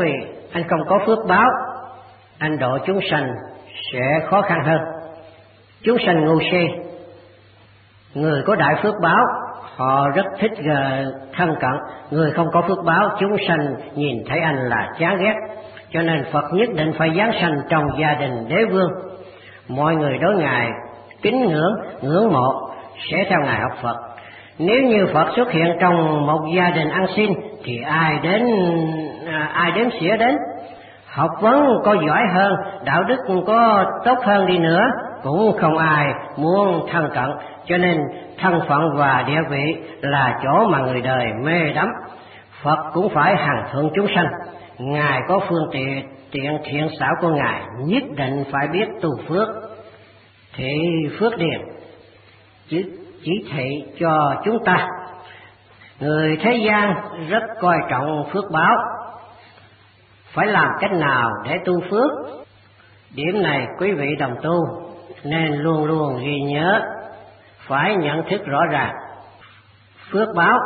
anh không có phước báo, anh độ chúng sanh sẽ khó khăn hơn. Chúng sanh ngu si, người có đại phước báo họ rất thích thân cận, người không có phước báo chúng sanh nhìn thấy anh là chán ghét. Cho nên Phật nhất định phải giáng sanh trong gia đình đế vương. Mọi người đối Ngài kính ngưỡng, ngưỡng mộ sẽ theo Ngài học Phật. Nếu như Phật xuất hiện trong một gia đình ăn xin thì ai đến ai đến xỉa đến. Học vấn có giỏi hơn, đạo đức có tốt hơn đi nữa cũng không ai muốn thân cận. Cho nên thân phận và địa vị là chỗ mà người đời mê đắm. Phật cũng phải hằng thượng chúng sanh. Ngài có phương tiện tiện thiện xảo của Ngài, nhất định phải biết tu phước. Thì phước điền chỉ, chỉ thị cho chúng ta. Người thế gian rất coi trọng phước báo, phải làm cách nào để tu phước. Điểm này quý vị đồng tu nên luôn luôn ghi nhớ, phải nhận thức rõ ràng. Phước báo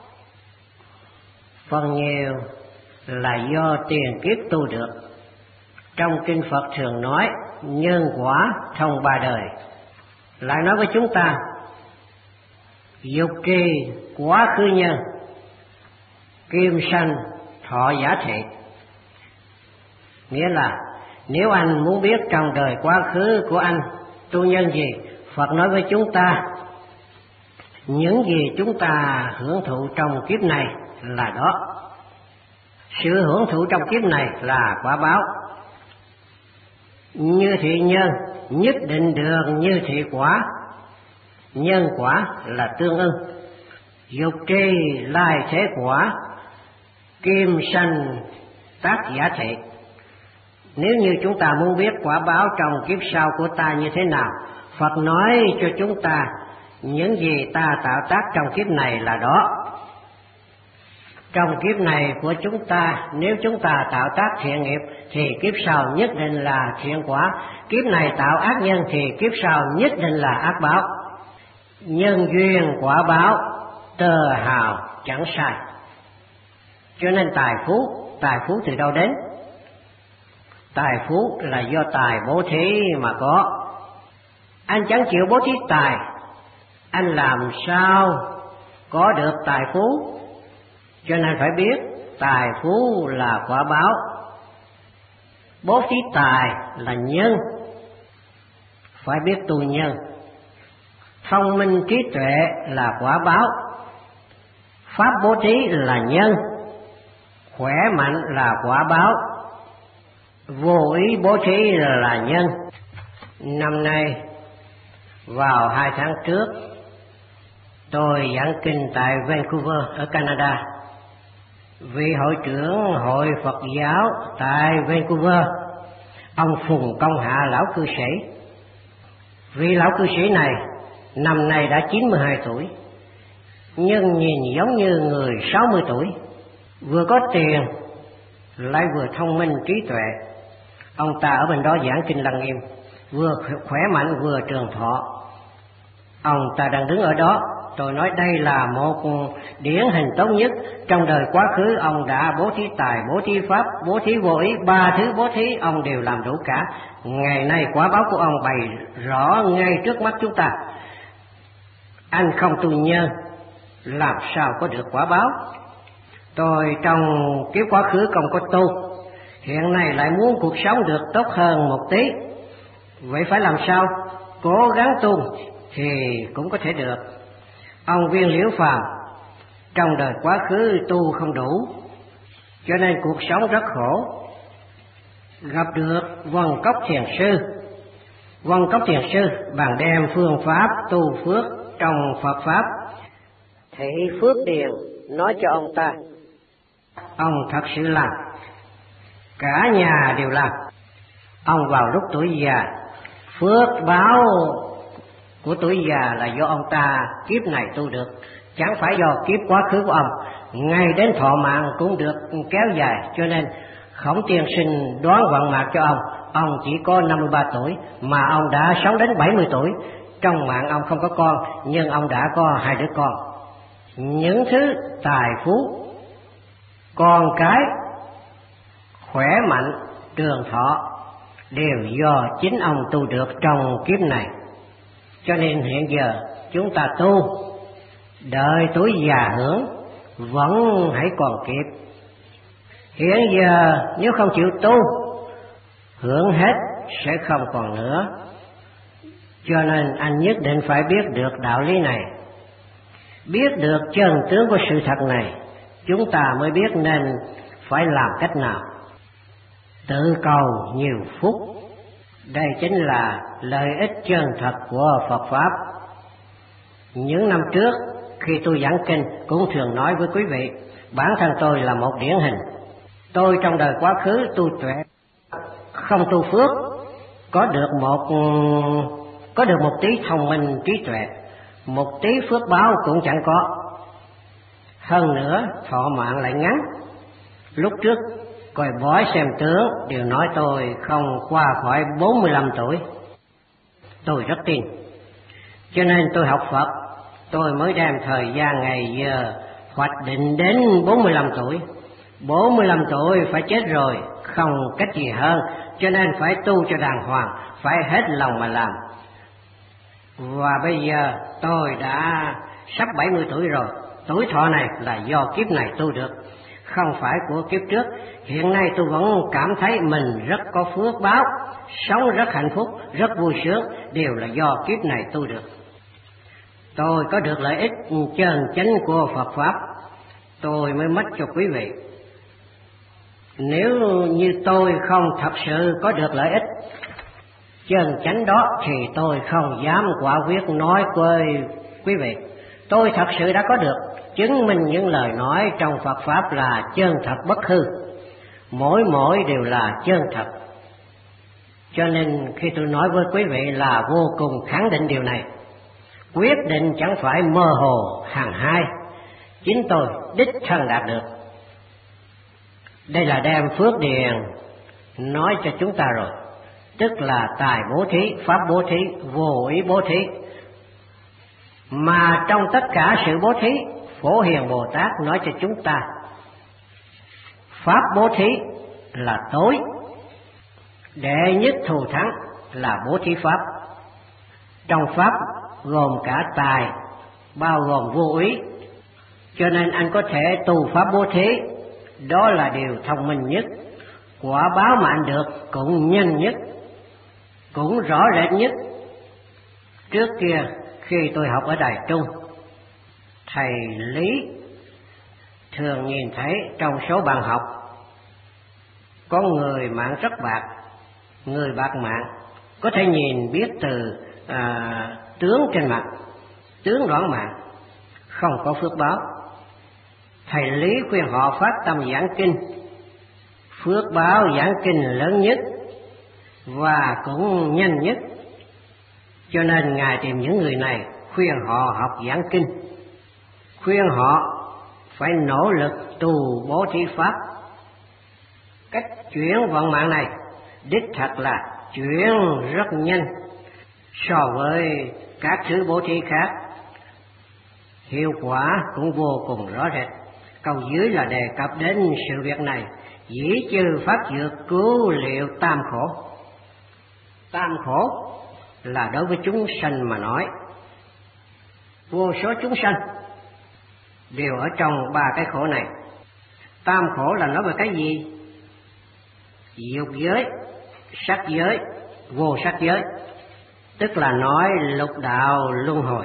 phần nhiều là do tiền kiếp tu được. Trong kinh Phật thường nói nhân quả thông ba đời. Lại nói với chúng ta dục kỳ quá khứ nhân, kim sanh thọ giả thị. Nghĩa là nếu anh muốn biết trong đời quá khứ của anh tu nhân gì, Phật nói với chúng ta những gì chúng ta hưởng thụ trong kiếp này là đó. Sự hưởng thụ trong kiếp này là quả báo. Như thị nhân nhất định được như thị quả. Nhân quả là tương ưng. Dục tri lai thế quả, kim sanh tác giả thị. Nếu như chúng ta muốn biết quả báo trong kiếp sau của ta như thế nào, Phật nói cho chúng ta những gì ta tạo tác trong kiếp này là đó. Trong kiếp này của chúng ta, nếu chúng ta tạo tác thiện nghiệp thì kiếp sau nhất định là thiện quả. Kiếp này tạo ác nhân thì kiếp sau nhất định là ác báo. Nhân duyên quả báo, tơ hào chẳng sai. Cho nên tài phú, tài phú từ đâu đến? Tài phú là do tài bố thí mà có. Anh chẳng chịu bố thí tài, anh làm sao có được tài phú? Cho nên phải biết tài phú là quả báo, bố thí tài là nhân, phải biết tu nhân. Thông minh trí tuệ là quả báo, pháp bố thí là nhân, khỏe mạnh là quả báo, vô ý bố thí là nhân. Năm nay vào hai tháng trước, tôi giảng kinh tại Vancouver ở Canada. Vị hội trưởng hội Phật giáo tại Vancouver, ông Phùng Công Hạ lão cư sĩ. Vị lão cư sĩ này năm nay đã chín mươi hai tuổi, nhưng nhìn giống như người sáu mươi tuổi, vừa có tiền lại vừa thông minh trí tuệ. Ông ta ở bên đó giảng kinh Lăng Nghiêm, vừa khỏe mạnh vừa trường thọ. Ông ta đang đứng ở đó, tôi nói đây là một điển hình tốt nhất. Trong đời quá khứ ông đã bố thí tài, bố thí pháp, bố thí vô ý, ba thứ bố thí ông đều làm đủ cả. Ngày nay quả báo của ông bày rõ ngay trước mắt chúng ta. Anh không tu nhân, làm sao có được quả báo? Tôi trong kiếp quá khứ không có tu, hiện nay lại muốn cuộc sống được tốt hơn một tí. Vậy phải làm sao? Cố gắng tu thì cũng có thể được. Ông Viên Liễu Phàm trong đời quá khứ tu không đủ, cho nên cuộc sống rất khổ. Gặp được Vân Cốc Thiền Sư, Vân Cốc Thiền Sư bàn đem phương pháp tu phước trong Phật Pháp, thị phước điền nói cho ông ta. Ông thật sự làm, cả nhà đều làm. Ông vào lúc tuổi già, phước báo của tuổi già là do ông ta kiếp này tu được, chẳng phải do kiếp quá khứ của ông. Ngay đến thọ mạng cũng được kéo dài, cho nên Khổng Tiên Sinh đoán vận mạc cho ông. Ông chỉ có năm mươi ba tuổi mà ông đã sống đến bảy mươi tuổi. Trong mạng ông không có con, nhưng ông đã có hai đứa con. Những thứ tài phú, con cái, khỏe mạnh, trường thọ đều do chính ông tu được trong kiếp này. Cho nên hiện giờ chúng ta tu, đợi tuổi già hưởng vẫn hãy còn kịp. Hiện giờ nếu không chịu tu, hưởng hết sẽ không còn nữa. Cho nên anh nhất định phải biết được đạo lý này, biết được chân tướng của sự thật này, chúng ta mới biết nên phải làm cách nào. Tự cầu nhiều phúc, đây chính là lợi ích chân thật của Phật Pháp. Những năm trước khi tôi giảng kinh cũng thường nói với quý vị, bản thân tôi là một điển hình. Tôi trong đời quá khứ tu tuệ, không tu phước, có được một có được một tí thông minh trí tuệ, một tí phước báo cũng chẳng có. Hơn nữa thọ mạng lại ngắn. Lúc trước coi bói xem tướng đều nói tôi không qua khỏi bốn mươi lăm tuổi. Tôi rất tin, cho nên tôi học Phật, tôi mới đem thời gian ngày giờ hoạch định đến bốn mươi lăm tuổi. bốn mươi lăm tuổi phải chết rồi, không cách gì hơn, cho nên phải tu cho đàng hoàng, phải hết lòng mà làm. Và bây giờ tôi đã sắp bảy mươi tuổi rồi, tuổi thọ này là do kiếp này tu được, không phải của kiếp trước. Hiện nay tôi vẫn cảm thấy mình rất có phước báo, sống rất hạnh phúc, rất vui sướng, đều là do kiếp này tu được. Tôi có được lợi ích chân chánh của Phật Pháp, tôi mới mất cho quý vị. Nếu như tôi không thật sự có được lợi ích chân chánh đó thì tôi không dám quả quyết nói với quý vị. Tôi thật sự đã có được, chứng minh những lời nói trong Phật Pháp là chân thật bất hư, mỗi mỗi đều là chân thật. Cho nên khi tôi nói với quý vị là vô cùng khẳng định điều này, quyết định chẳng phải mơ hồ hàng hai, chính tôi đích thân đạt được. Đây là đem phước điền nói cho chúng ta rồi, tức là tài bố thí, pháp bố thí, vô ý bố thí. Mà trong tất cả sự bố thí, Phổ Hiền Bồ Tát nói cho chúng ta, pháp bố thí là tối, đệ nhất thù thắng là bố thí pháp. Trong pháp gồm cả tài, bao gồm vô ý, cho nên anh có thể tu pháp bố thí, đó là điều thông minh nhất, quả báo mà anh được cũng nhanh nhất, cũng rõ rệt nhất. Trước kia khi tôi học ở Đài Trung, thầy Lý thường nhìn thấy trong số bạn học có người mạng rất bạc, người bạc mạng có thể nhìn biết từ à, tướng trên mặt, tướng đoạn mạng, không có phước báo. Thầy Lý khuyên họ phát tâm giảng kinh, phước báo giảng kinh lớn nhất và cũng nhanh nhất. Cho nên Ngài tìm những người này, khuyên họ học giảng kinh, khuyên họ phải nỗ lực tu bố thí pháp. Cách chuyển vận mạng này đích thật là chuyển rất nhanh so với các thứ bố thí khác, hiệu quả cũng vô cùng rõ rệt. Câu dưới là đề cập đến sự việc này, dĩ chư pháp dược cứu liệu tam khổ. Tam khổ là đối với chúng sanh mà nói, vô số chúng sanh đều ở trong ba cái khổ này. Tam khổ là nói về cái gì? Dục giới, sắc giới, vô sắc giới, tức là nói lục đạo luân hồi,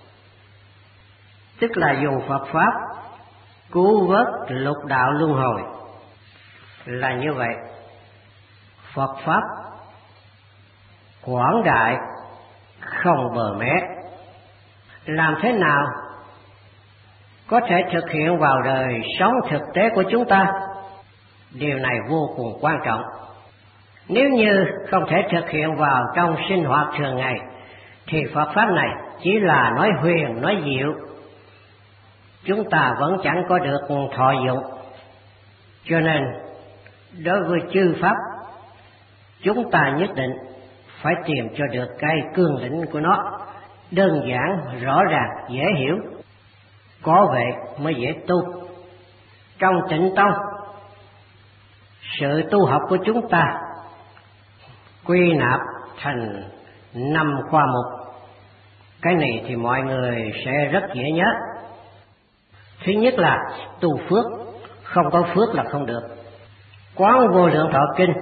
tức là dùng Phật Pháp cứu vớt lục đạo luân hồi. Là như vậy, Phật Pháp quảng đại không bờ mé. Làm thế nào có thể thực hiện vào đời sống thực tế của chúng ta? Điều này vô cùng quan trọng. Nếu như không thể thực hiện vào trong sinh hoạt thường ngày thì Phật Pháp này chỉ là nói huyền, nói diệu, chúng ta vẫn chẳng có được thọ dụng. Cho nên đối với chư Pháp, chúng ta nhất định phải tìm cho được cái cương lĩnh của nó, đơn giản, rõ ràng, dễ hiểu. Có vậy mới dễ tu. Trong Tịnh Tông, Sự tu học của chúng ta quy nạp thành năm khoa mục. Cái này thì mọi người sẽ rất dễ nhớ. Thứ nhất là tu phước, không có phước là không được. Quán Vô Lượng Thọ Kinh,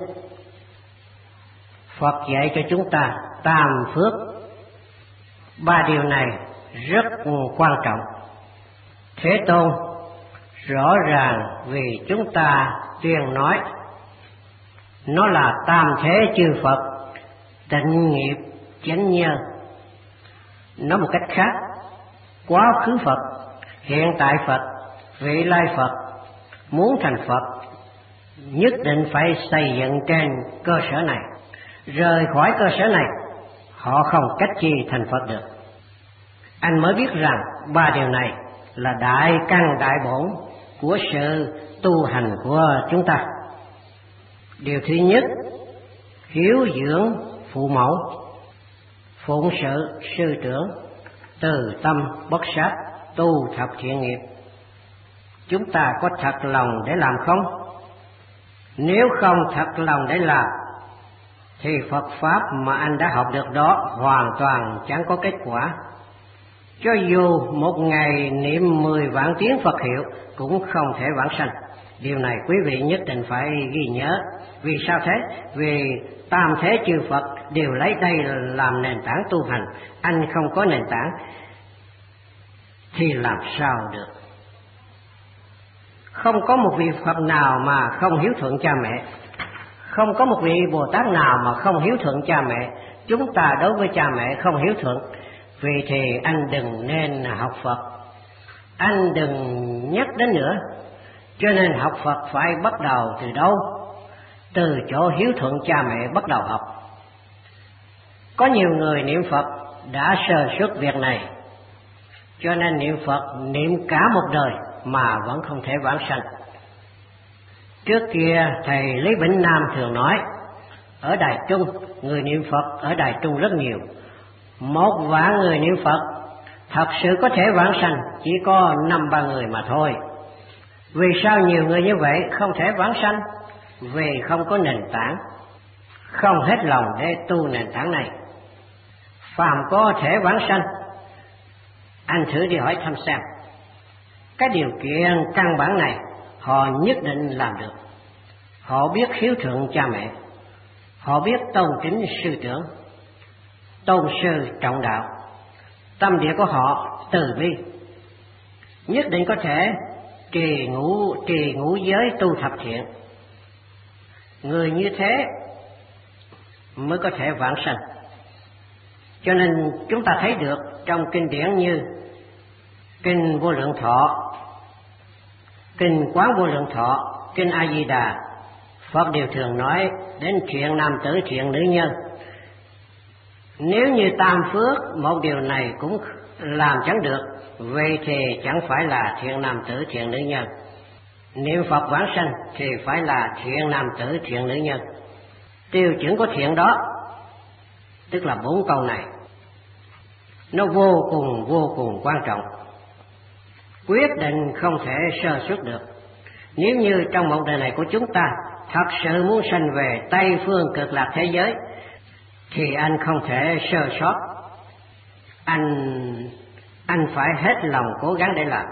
Phật dạy cho chúng ta tam phước. Ba điều này rất quan trọng. Thế Tôn rõ ràng vì chúng ta tuyên nói, nó là tam thế chư Phật, tịnh nghiệp chánh nhân. Nói một cách khác, quá khứ Phật, hiện tại Phật, vị lai Phật muốn thành Phật nhất định phải xây dựng trên cơ sở này. Rời khỏi cơ sở này, họ không cách chi thành Phật được. Anh mới biết rằng ba điều này là đại căn đại bổn của sự tu hành của chúng ta. Điều thứ nhất, hiếu dưỡng phụ mẫu, phụng sự sư trưởng, từ tâm bất sát, tu thập thiện nghiệp. Chúng ta có thật lòng để làm không? Nếu không thật lòng để làm, thì Phật Pháp mà anh đã học được đó hoàn toàn chẳng có kết quả. Cho dù một ngày niệm mười vạn tiếng Phật hiệu cũng không thể vãng sanh. Điều này quý vị nhất định phải ghi nhớ. Vì sao thế? Vì tam thế chư Phật đều lấy đây làm nền tảng tu hành. Anh không có nền tảng thì làm sao được? Không có một vị Phật nào mà không hiếu thuận cha mẹ, không có một vị Bồ Tát nào mà không hiếu thuận cha mẹ. Chúng ta đối với cha mẹ không hiếu thuận, vì thì anh đừng nên học Phật, anh đừng nhắc đến nữa. Cho nên học Phật phải bắt đầu từ đâu? Từ chỗ hiếu thuận cha mẹ bắt đầu học. Có nhiều người niệm Phật đã sơ suất việc này, cho nên niệm Phật niệm cả một đời mà vẫn không thể vãng sanh. Trước kia thầy Lý Bỉnh Nam thường nói, ở Đài Trung người niệm Phật ở Đài Trung rất nhiều. Một vạn người niệm Phật thật sự có thể vãng sanh chỉ có năm ba người mà thôi. Vì sao nhiều người như vậy không thể vãng sanh? Vì không có nền tảng, không hết lòng để tu nền tảng này. Phàm có thể vãng sanh, anh thử đi hỏi thăm xem, cái điều kiện căn bản này họ nhất định làm được. Họ biết hiếu thuận cha mẹ, họ biết tôn kính sư trưởng, tôn sư trọng đạo, tâm địa của họ từ bi, nhất định có thể trì ngũ trì ngũ giới tu thập thiện. Người như thế mới có thể vãng sanh. Cho nên chúng ta thấy được trong kinh điển như kinh Vô Lượng Thọ, kinh Quán Vô Lượng Thọ, kinh A Di Đà, Phật đều thường nói đến thiện nam tử thiện nữ nhân. Nếu như tam phước một điều này cũng làm chẳng được, vậy thì chẳng phải là thiện nam tử thiện nữ nhân. Niệm Phật vãng sanh thì phải là thiện nam tử thiện nữ nhân. Tiêu chuẩn của thiện đó tức là bốn câu này, nó vô cùng vô cùng quan trọng, quyết định không thể sơ suất được. Nếu như trong một đời này của chúng ta thật sự muốn sanh về Tây phương cực lạc thế giới, thì anh không thể sơ sót. Anh anh phải hết lòng cố gắng để làm.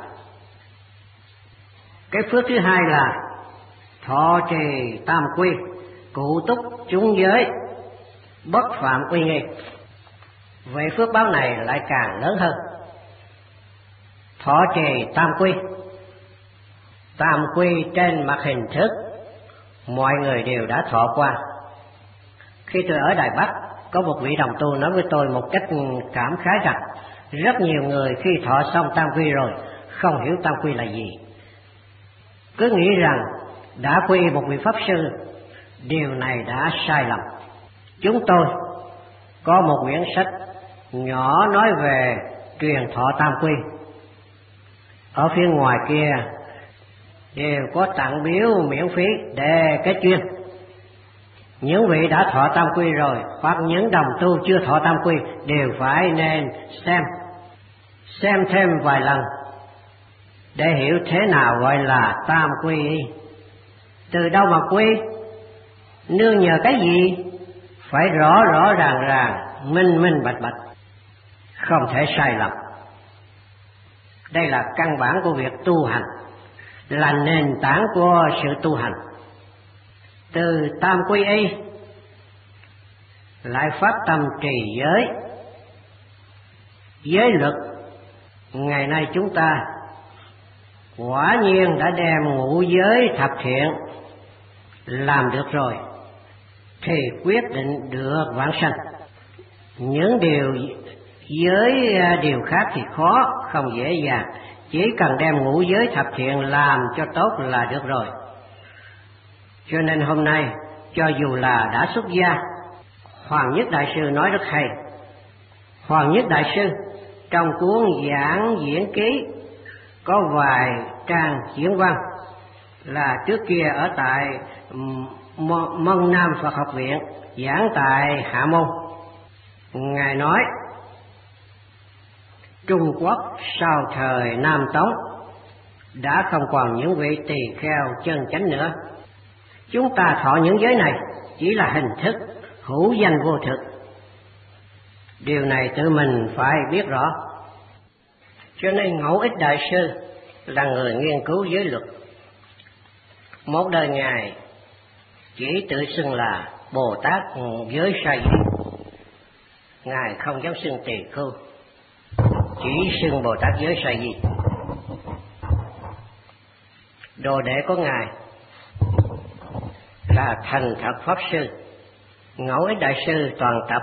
Cái phước thứ hai là thọ trì tam quy, cụ túc chúng giới, bất phạm uy nghi. Vậy phước báo này lại càng lớn hơn. Thọ trì tam quy, tam quy trên mặt hình thức mọi người đều đã thọ qua. Khi tôi ở Đài Bắc, có một vị đồng tu nói với tôi một cách cảm khái rằng rất nhiều người khi thọ xong tam quy rồi không hiểu tam quy là gì, cứ nghĩ rằng đã quy một vị pháp sư. Điều này đã sai lầm. Chúng tôi có một quyển sách nhỏ nói về truyền thọ tam quy. Ở phía ngoài kia đều có tặng biếu miễn phí để kết duyên. Những vị đã thọ tam quy rồi hoặc những đồng tu chưa thọ tam quy đều phải nên xem xem thêm vài lần để hiểu thế nào gọi là tam quy. Từ đâu mà quy? Nương nhờ cái gì? Phải rõ rõ ràng ràng, minh minh bạch bạch, không thể sai lầm. Đây là căn bản của việc tu hành, là nền tảng của sự tu hành. Từ tam quy y lại phát tâm trì giới. Giới luật ngày nay chúng ta quả nhiên đã đem ngũ giới thập thiện làm được rồi, thì quyết định được vãng sanh. Những điều giới điều khác thì khó, không dễ dàng, chỉ cần đem ngũ giới thập thiện làm cho tốt là được rồi. Cho nên hôm nay cho dù là đã xuất gia, Hoàng Nhất Đại Sư nói rất hay. Hoàng Nhất Đại Sư trong cuốn Giảng Diễn Ký có vài trang diễn văn là trước kia ở tại Mân Nam Phật Học Viện giảng tại Hạ Môn. Ngài nói Trung Quốc sau thời Nam Tống đã không còn những vị tỳ kheo chân chánh nữa. Chúng ta thọ những giới này chỉ là hình thức, hữu danh vô thực. Điều này tự mình phải biết rõ. Cho nên Ngẫu Ích Đại Sư là người nghiên cứu giới luật. Một đời Ngài chỉ tự xưng là Bồ Tát giới sa di. Ngài không dám xưng tỳ khưu, chỉ xưng Bồ Tát giới sa di. Đồ đệ của Ngài là Thành Thật Pháp Sư. Ngẫu Ích Đại Sư toàn tập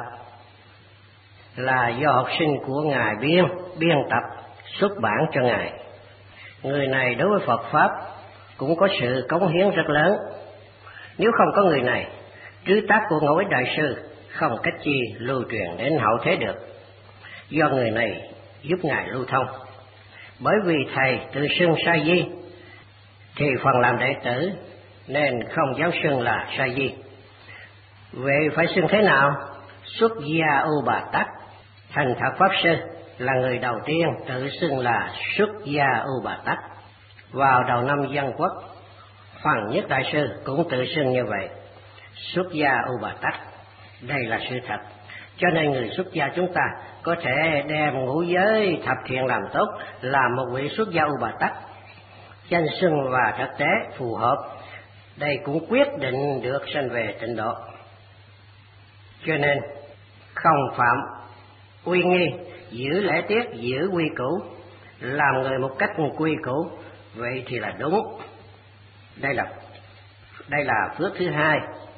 là do học sinh của Ngài biên biên tập xuất bản cho Ngài. Người này đối với Phật Pháp cũng có sự cống hiến rất lớn. Nếu không có người này, trứ tác của Ngẫu Ích Đại Sư không cách chi lưu truyền đến hậu thế được. Do người này giúp Ngài lưu thông. Bởi vì Thầy tự xưng sa di, thì phần làm đệ tử nên không dám xưng là sa di. Vậy phải xưng thế nào? Xuất gia Ưu Bà Tát. Thành Thật Pháp Sư là người đầu tiên tự xưng là xuất gia Ưu Bà Tát. Vào đầu năm Dân Quốc, Hoàng Nhất Đại Sư cũng tự xưng như vậy, xuất gia Ưu Bà Tát. Đây là sự thật. Cho nên người xuất gia chúng ta có thể đem ngũ giới thập thiện làm tốt, là một vị xuất gia Ưu Bà Tát. Danh xưng và thực tế phù hợp, đây cũng quyết định được sanh về tịnh độ. Cho nên không phạm uy nghi, giữ lễ tiết, giữ quy củ, làm người một cách quy củ, vậy thì là đúng. Đây là đây là phước thứ hai.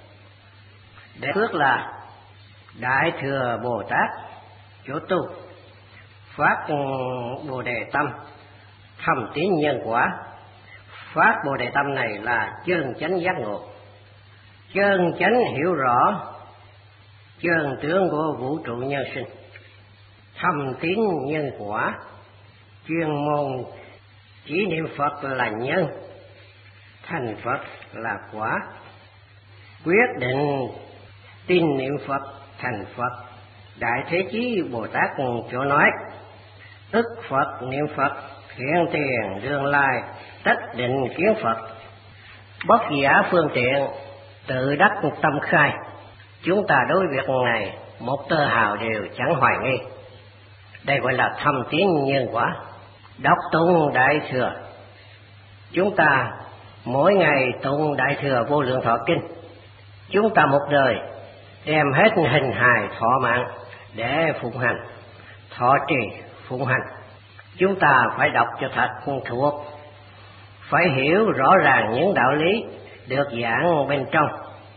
Để phước là Đại Thừa Bồ Tát chỗ tu, phát Bồ Đề tâm, thầm tín nhân quả. Phát Bồ Đề tâm này là chân chánh giác ngộ, chân chánh hiểu rõ chân tướng của vũ trụ nhân sinh. Thầm tín nhân quả, chuyên môn chỉ niệm Phật là nhân, thành Phật là quả. Quyết định tin niệm Phật thành Phật. Đại Thế Chí Bồ Tát chỗ nói, ức Phật niệm Phật, hiện tiền đương lai, tất định kiến Phật. Bất giả phương tiện, tự đắc tâm khai. Chúng ta đối việc này một tơ hào đều chẳng hoài nghi. Đây gọi là thâm tín nhân quả. Đọc tụng Đại Thừa, chúng ta mỗi ngày tụng Đại Thừa Vô Lượng Thọ Kinh. Chúng ta một đời đem hết hình hài thọ mạng để phụng hành, thọ trì phụng hành. Chúng ta phải đọc cho thật thuộc, phải hiểu rõ ràng những đạo lý được giảng bên trong.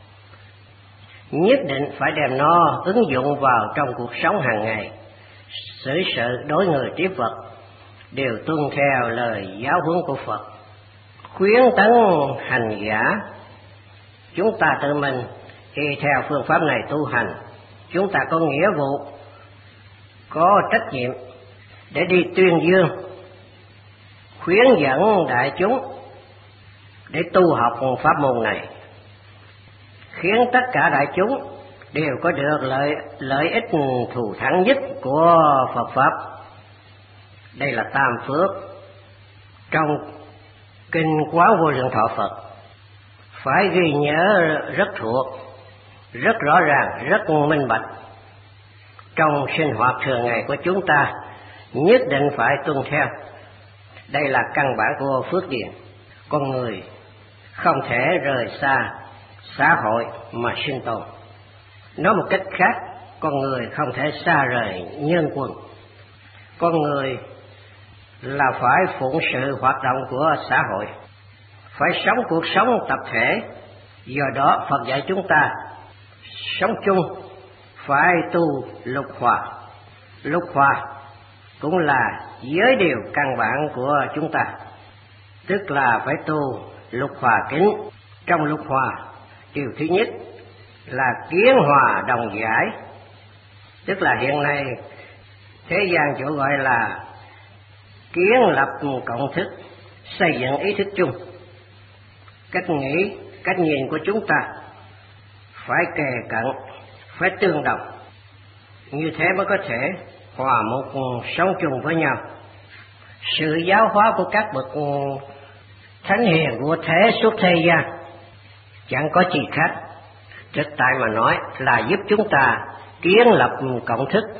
Nhất định phải đem nó ứng dụng vào trong cuộc sống hàng ngày. Xử sự đối người tiếp vật đều tuân theo lời giáo huấn của Phật, khuyến tấn hành giả. Chúng ta tự mình khi theo phương pháp này tu hành, chúng ta có nghĩa vụ, có trách nhiệm để đi tuyên dương, khuyến dẫn đại chúng để tu học pháp môn này, khiến tất cả đại chúng đều có được lợi lợi ích thù thắng nhất của Phật pháp. Đây là tam phước trong kinh Quán Vô Lượng Thọ Phật. phải ghi nhớ rất thuộc, rất rõ ràng, rất minh bạch. Trong sinh hoạt thường ngày của chúng ta nhất định phải tuân theo. Đây là căn bản của phước điền. Con người không thể rời xa xã hội mà sinh tồn. Nói một cách khác, con người không thể xa rời nhân quân. Con người là phải phụng sự hoạt động của xã hội, phải sống cuộc sống tập thể. Do đó Phật dạy chúng ta sống chung phải tu lục hòa. Lục hòa cũng là giới điều căn bản của chúng ta, tức là phải tu lục hòa kính. Trong lục hòa, điều thứ nhất là kiến hòa đồng giải, tức là hiện nay thế gian chỗ gọi là kiến lập cộng thức, xây dựng ý thức chung. Cách nghĩ, cách nhìn của chúng ta phải kề cận, phải tương đồng, như thế mới có thể hòa một sống chung với nhau. Sự giáo hóa của các bậc thánh hiền của thế suốt thế gian chẳng có gì khác, thực tại mà nói là giúp chúng ta kiến lập cộng thức.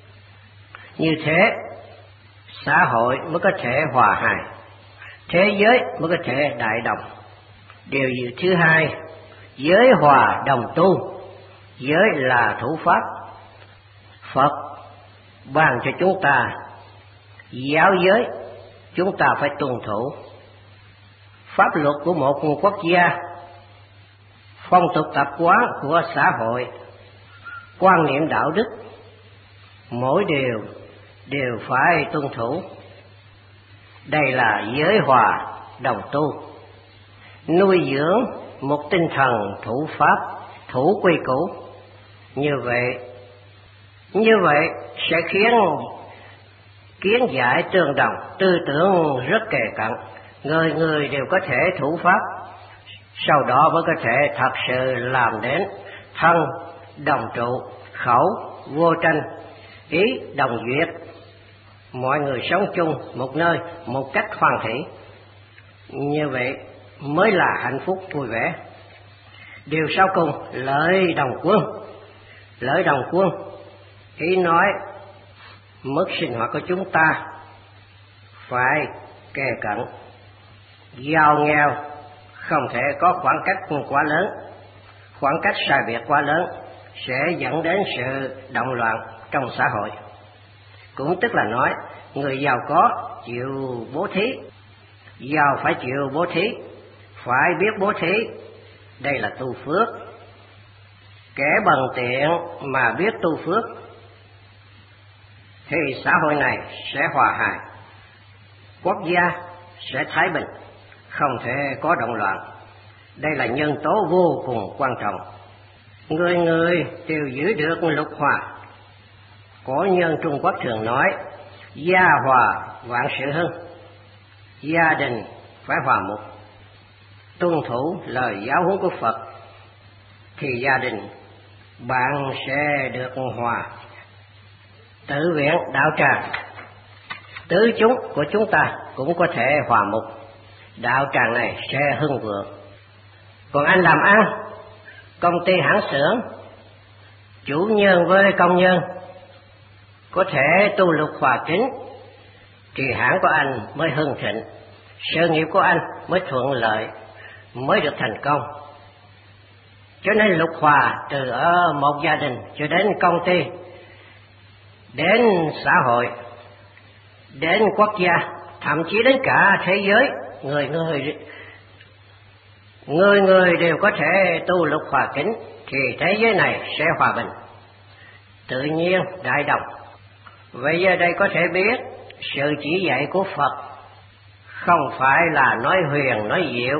Như thế xã hội mới có thể hòa hài, thế giới mới có thể đại đồng. Điều thứ hai, giới hòa đồng tu. Giới là thủ pháp. Phật ban cho chúng ta giáo giới, chúng ta phải tuân thủ. Pháp luật của một quốc gia, phong tục tập quán của xã hội, quan niệm đạo đức, mỗi điều đều phải tuân thủ. Đây là giới hòa đồng tu, nuôi dưỡng một tinh thần thủ pháp, thủ quy củ. Như vậy, như vậy sẽ khiến kiến giải tương đồng, tư tưởng rất kề cận, người người đều có thể thủ pháp. Sau đó mới có thể thật sự làm đến thân đồng trụ, khẩu vô tranh, ý đồng duyệt, mọi người sống chung một nơi một cách hoàn thủy. Như vậy mới là hạnh phúc vui vẻ. Điều sau cùng, lợi đồng quân. Lợi đồng quân ý nói mức sinh hoạt của chúng ta phải kề cận, giàu nghèo không thể có khoảng cách quá lớn. Khoảng cách sai biệt quá lớn sẽ dẫn đến sự động loạn trong xã hội. Cũng tức là nói, người giàu có chịu bố thí, giàu phải chịu bố thí, phải biết bố thí. Đây là tu phước. Kẻ bằng tiện mà biết tu phước thì xã hội này sẽ hòa hài, quốc gia sẽ thái bình, không thể có động loạn. Đây là nhân tố vô cùng quan trọng. Người người đều giữ được lục hòa. Cổ nhân Trung Quốc thường nói gia hòa vạn sự hưng, gia đình phải hòa mục, tuân thủ lời giáo huấn của Phật thì gia đình bạn sẽ được hòa. Tự viện đạo tràng, tứ chúng của chúng ta cũng có thể hòa mục, đạo tràng này sẽ hưng vượng. Còn anh làm ăn, công ty hãng xưởng, chủ nhân với công nhân có thể tu lục hòa kính thì hãng của anh mới hưng thịnh, sự nghiệp của anh mới thuận lợi, mới được thành công. Cho nên lục hòa từ ở một gia đình cho đến công ty, đến xã hội, đến quốc gia, thậm chí đến cả thế giới, người người người người đều có thể tu lục hòa kính thì thế giới này sẽ hòa bình, tự nhiên đại đồng. Vậy giờ đây có thể biết sự chỉ dạy của Phật không phải là nói huyền nói diệu,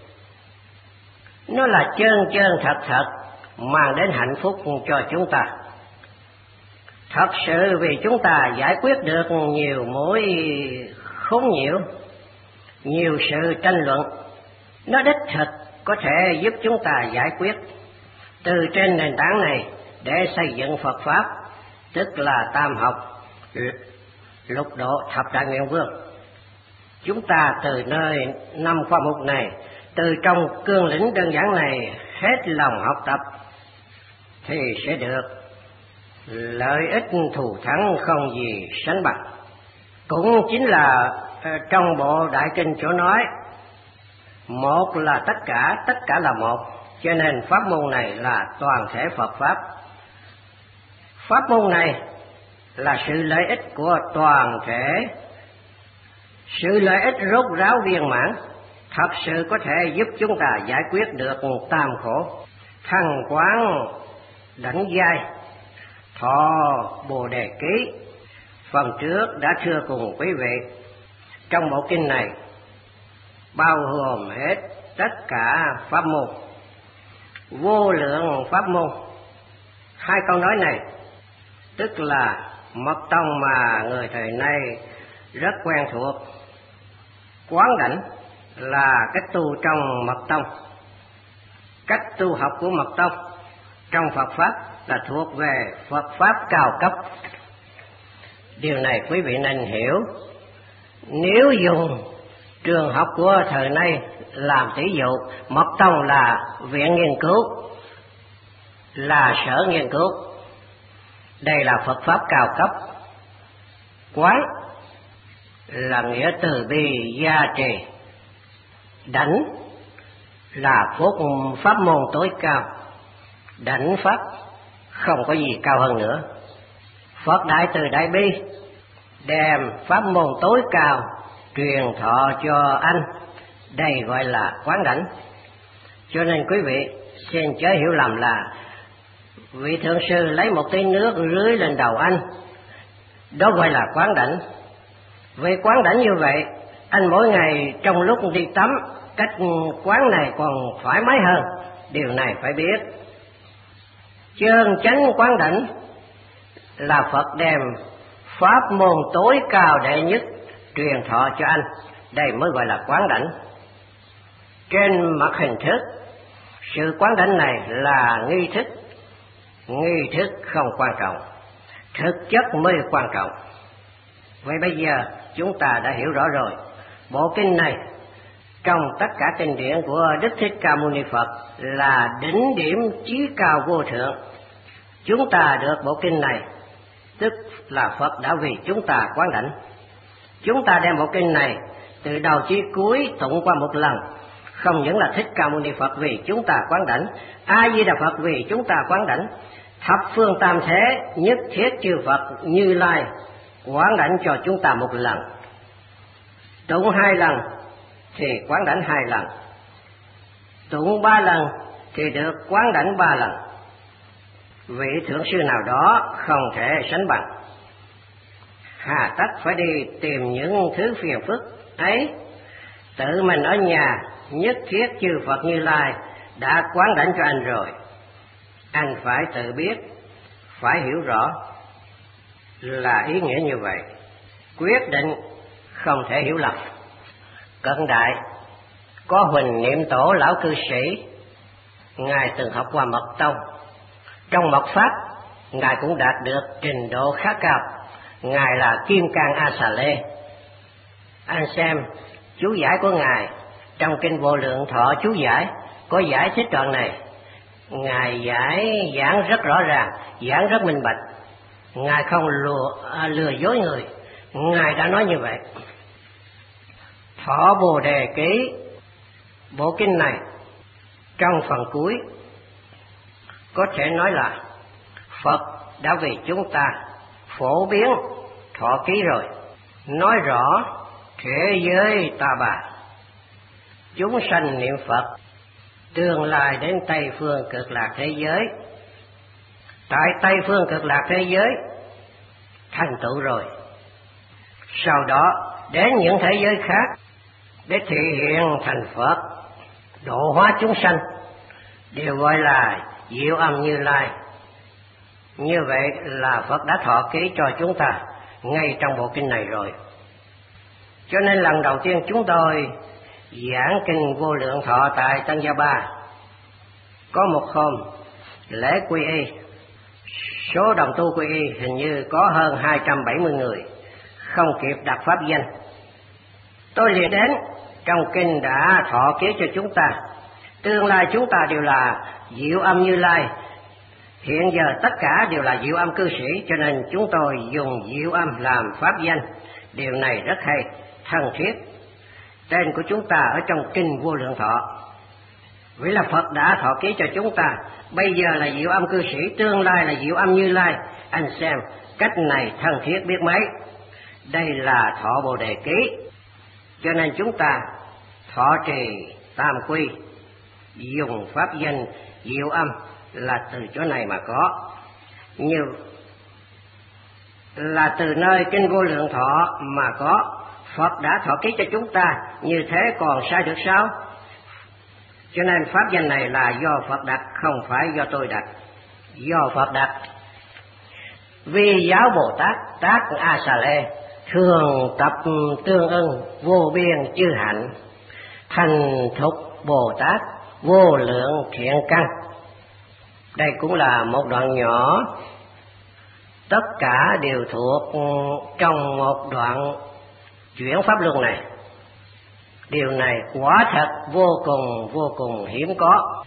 nó là chân chân thật thật mang đến hạnh phúc cho chúng ta. Thật sự vì chúng ta giải quyết được nhiều mối khốn nhiễu, nhiều sự tranh luận, nó đích thực có thể giúp chúng ta giải quyết. Từ trên nền tảng này để xây dựng Phật Pháp, tức là tam học, lục độ, thập đại nguyện vương. Chúng ta từ nơi năm khoa mục này từ trong cương lĩnh đơn giản này hết lòng học tập thì sẽ được lợi ích thù thắng không gì sánh bằng. Cũng chính là trong bộ Đại Kinh chỗ nói một là tất cả, tất cả là một, cho nên pháp môn này là toàn thể Phật Pháp. Pháp môn này là sự lợi ích của toàn thể, sự lợi ích rốt ráo viên mãn, thật sự có thể giúp chúng ta giải quyết được tam khổ, thăng quán đảnh giai, thọ Bồ Đề Ký. Phần trước đã thưa cùng quý vị, trong bộ kinh này bao gồm hết tất cả pháp môn, vô lượng pháp môn. Hai câu nói này tức là mật tông mà người thời nay rất quen thuộc. Quán đảnh là cách tu trong mật tông, cách tu học của mật tông trong Phật Pháp là thuộc về Phật Pháp cao cấp. Điều này quý vị nên hiểu. Nếu dùng trường học của thời nay làm tỷ dụ, mật tông là viện nghiên cứu, là sở nghiên cứu. Đây là Phật Pháp cao cấp. Quán là nghĩa từ bi gia trì, đảnh là phúc pháp môn tối cao. Đảnh pháp không có gì cao hơn nữa. Phật Đại Từ Đại Bi đem pháp môn tối cao truyền thọ cho anh, đây gọi là quán đảnh. Cho nên quý vị xin chớ hiểu lầm là vị thượng sư lấy một tí nước rưới lên đầu anh, đó gọi là quán đảnh. Vì quán đảnh như vậy, anh mỗi ngày trong lúc đi tắm, cách quán này còn thoải mái hơn. Điều này phải biết. Chân chánh quán đảnh là Phật đem pháp môn tối cao đệ nhất truyền thọ cho anh, đây mới gọi là quán đảnh. Trên mặt hình thức, sự quán đảnh này là nghi thức. Nghi thức không quan trọng, thực chất mới quan trọng. Vậy bây giờ chúng ta đã hiểu rõ rồi, bộ kinh này trong tất cả kinh điển của Đức Thích Ca Mâu Ni Phật là đỉnh điểm chí cao vô thượng. Chúng ta được bộ kinh này tức là Phật đã vì chúng ta quán đảnh. Chúng ta đem bộ kinh này từ đầu chí cuối tụng qua một lần, không những là Thích Ca Mâu Ni Phật vì chúng ta quán đảnh, A Di Đà Phật vì chúng ta quán đảnh, thập phương tam thế nhất thiết chư Phật Như Lai quán đảnh cho chúng ta một lần. Tụng hai lần thì quán đảnh hai lần, tụng ba lần thì được quán đảnh ba lần. Vị thượng sư nào đó không thể sánh bằng. Hà tất phải đi tìm những thứ phiền phức ấy, tự mình ở nhà nhất thiết chư Phật Như Lai đã quán đảnh cho anh rồi. Anh phải tự biết, phải hiểu rõ là ý nghĩa như vậy, quyết định không thể hiểu lầm. Cận đại có Huỳnh Niệm Tổ lão cư sĩ, ngài từng học qua mật tông. Trong mật pháp ngài cũng đạt được trình độ khá cao, ngài là Kim Cang A Xà Lê. Anh xem chú giải của ngài trong kinh Vô Lượng Thọ chú giải có giải thích đoạn này. Ngài giải giảng rất rõ ràng, giảng rất minh bạch, ngài không lừa, à, lừa dối người. Ngài đã nói như vậy. Thọ Bồ Đề Ký, bộ kinh này trong phần cuối có thể nói là Phật đã vì chúng ta phổ biến thọ ký rồi, nói rõ thế giới ta bà, chúng sanh niệm Phật, tương lai đến Tây phương cực lạc thế giới. Tại Tây phương cực lạc thế giới thành tựu rồi, sau đó đến những thế giới khác để thể hiện thành Phật, độ hóa chúng sanh, đều gọi là Diệu Âm Như Lai. Như vậy là Phật đã thọ ký cho chúng ta ngay trong bộ kinh này rồi. Cho nên lần đầu tiên chúng tôi giảng kinh Vô Lượng Thọ tại Tân Gia Ba, có một hôm lễ quy y, số đồng tu quy y hình như có hơn hai trăm bảy mươi người, không kịp đặt pháp danh. Tôi liền đến trong kinh đã thọ ký cho chúng ta. Tương lai chúng ta đều là Diệu Âm Như Lai. Hiện giờ tất cả đều là Diệu Âm cư sĩ, cho nên chúng tôi dùng Diệu Âm làm pháp danh. Điều này rất hay, thân thiết. Tên của chúng ta ở trong kinh Vô Lượng Thọ. Vì là Phật đã thọ ký cho chúng ta, bây giờ là Diệu Âm cư sĩ, tương lai là Diệu Âm Như Lai. Anh xem, cách này thân thiết biết mấy. Đây là thọ Bồ Đề ký. Cho nên chúng ta thọ trì tam quy, dùng pháp danh Diệu Âm là từ chỗ này mà có. Như là từ nơi kinh Vô Lượng Thọ mà có. Phật đã thọ ký cho chúng ta, như thế còn sai được sao? Cho nên pháp danh này là do Phật đặt, không phải do tôi đặt. Do Phật đặt. Vi giáo Bồ Tát tác A Xà Lê, thường tập tương ưng vô biên chư hạnh, thành thục Bồ Tát vô lượng thiện căn. Đây cũng là một đoạn nhỏ, tất cả đều thuộc trong một đoạn chuyển pháp luân này. Điều này quả thật vô cùng vô cùng hiếm có.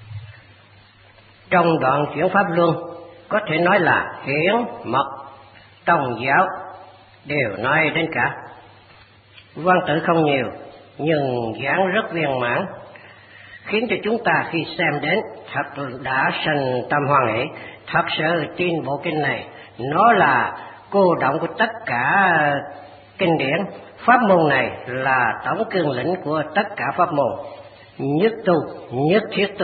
Trong đoạn chuyển pháp luân có thể nói là hiển mật tông giáo đều nói đến cả. Văn tự không nhiều nhưng giảng rất viên mãn, khiến cho chúng ta khi xem đến thật đã sanh tâm hoan hỷ. Thật sự tin bộ kinh này nó là cô động của tất cả kinh điển. Pháp môn này là tổng cương lĩnh của tất cả pháp môn, nhất tu nhất thiết tu,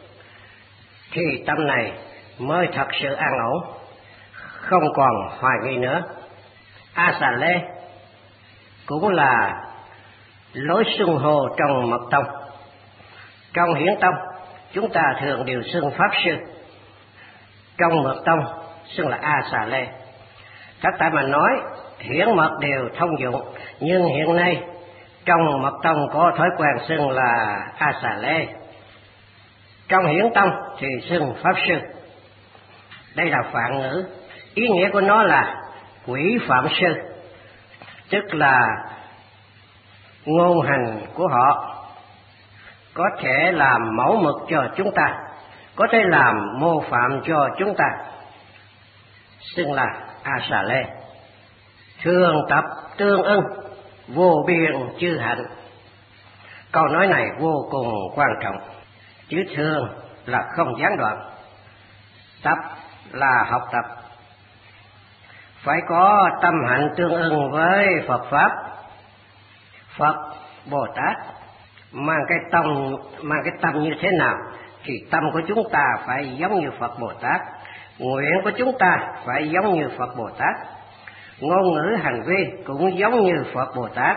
thì tâm này mới thật sự an ổn, không còn hoài nghi nữa. A Xà Lê cũng là lối xưng hô trong mật tông. Trong hiển tông chúng ta thường đều xưng pháp sư, trong mật tông xưng là A Xà Lê. Thật tại mà nói hiển mật đều thông dụng, nhưng hiện nay trong mật tông có thói quen xưng là A Xà Lê, trong hiển tông thì xưng pháp sư. Đây là phạn ngữ, ý nghĩa của nó là quỷ phạm sư, tức là ngôn hành của họ có thể làm mẫu mực cho chúng ta, có thể làm mô phạm cho chúng ta, xưng là A Xà Lê. Thường tập tương ưng vô biên chư hạnh. Câu nói này vô cùng quan trọng. Chữ thường là không gián đoạn, tập là học tập, phải có tâm hạnh tương ưng với Phật Pháp. Phật Bồ Tát mang cái tâm, mang cái tâm như thế nào thì tâm của chúng ta phải giống như Phật Bồ Tát, nguyện của chúng ta phải giống như Phật Bồ Tát, ngôn ngữ hành vi cũng giống như Phật Bồ Tát.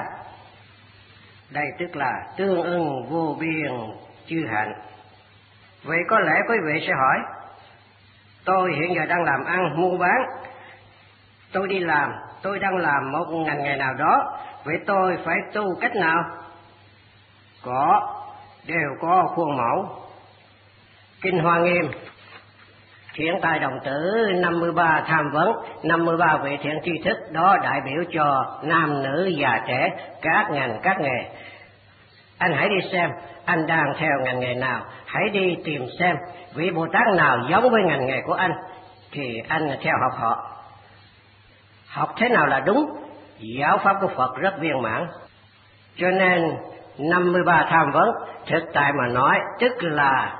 Đây tức là tương ưng vô biên chư hạnh. Vậy có lẽ quý vị sẽ hỏi, tôi hiện giờ đang làm ăn mua bán, tôi đi làm, tôi đang làm một ngành nghề nào đó, vậy tôi phải tu cách nào? Có, đều có khuôn mẫu. Kinh Hoa Nghiêm Thiện Tài Đồng Tử năm mươi ba tham vấn, năm mươi ba vị thiện tri thức, đó đại biểu cho nam nữ già trẻ, các ngành các nghề. Anh hãy đi xem anh đang theo ngành nghề nào, hãy đi tìm xem vị Bồ Tát nào giống với ngành nghề của anh thì anh theo học họ. Học thế nào là đúng? Giáo pháp của Phật rất viên mãn. Cho nên năm mươi ba tham vấn thực tại mà nói tức là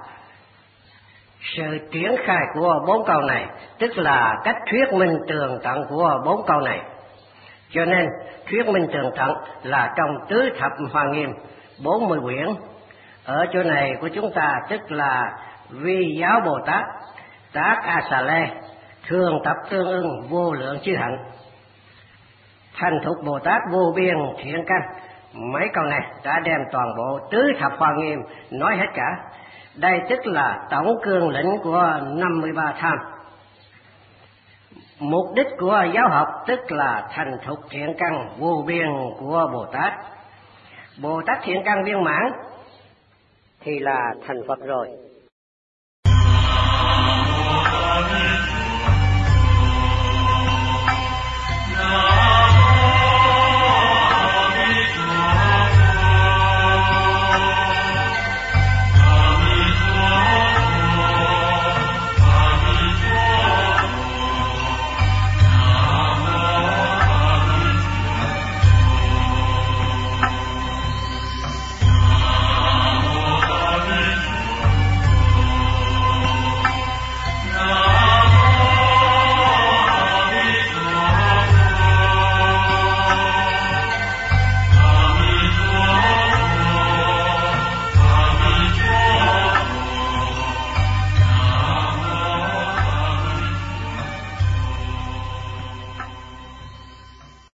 sự triển khai của bốn câu này, tức là cách thuyết minh tường tận của bốn câu này. Cho nên thuyết minh tường tận là trong tứ thập Hoa Nghiêm bốn mươi quyển. Ở chỗ này của chúng ta tức là vi giáo Bồ Tát tác A Xà Lê, thường tập tương ưng vô lượng chư hạnh, thành thục Bồ Tát vô biên thiện căn. Mấy câu này đã đem toàn bộ tứ thập Hoa Nghiêm nói hết cả. Đây tức là tổng cương lĩnh của năm mươi ba tham. Mục đích của giáo học tức là thành thục thiện căn vô biên của Bồ Tát. Bồ Tát thiện căn viên mãn thì là thành Phật rồi.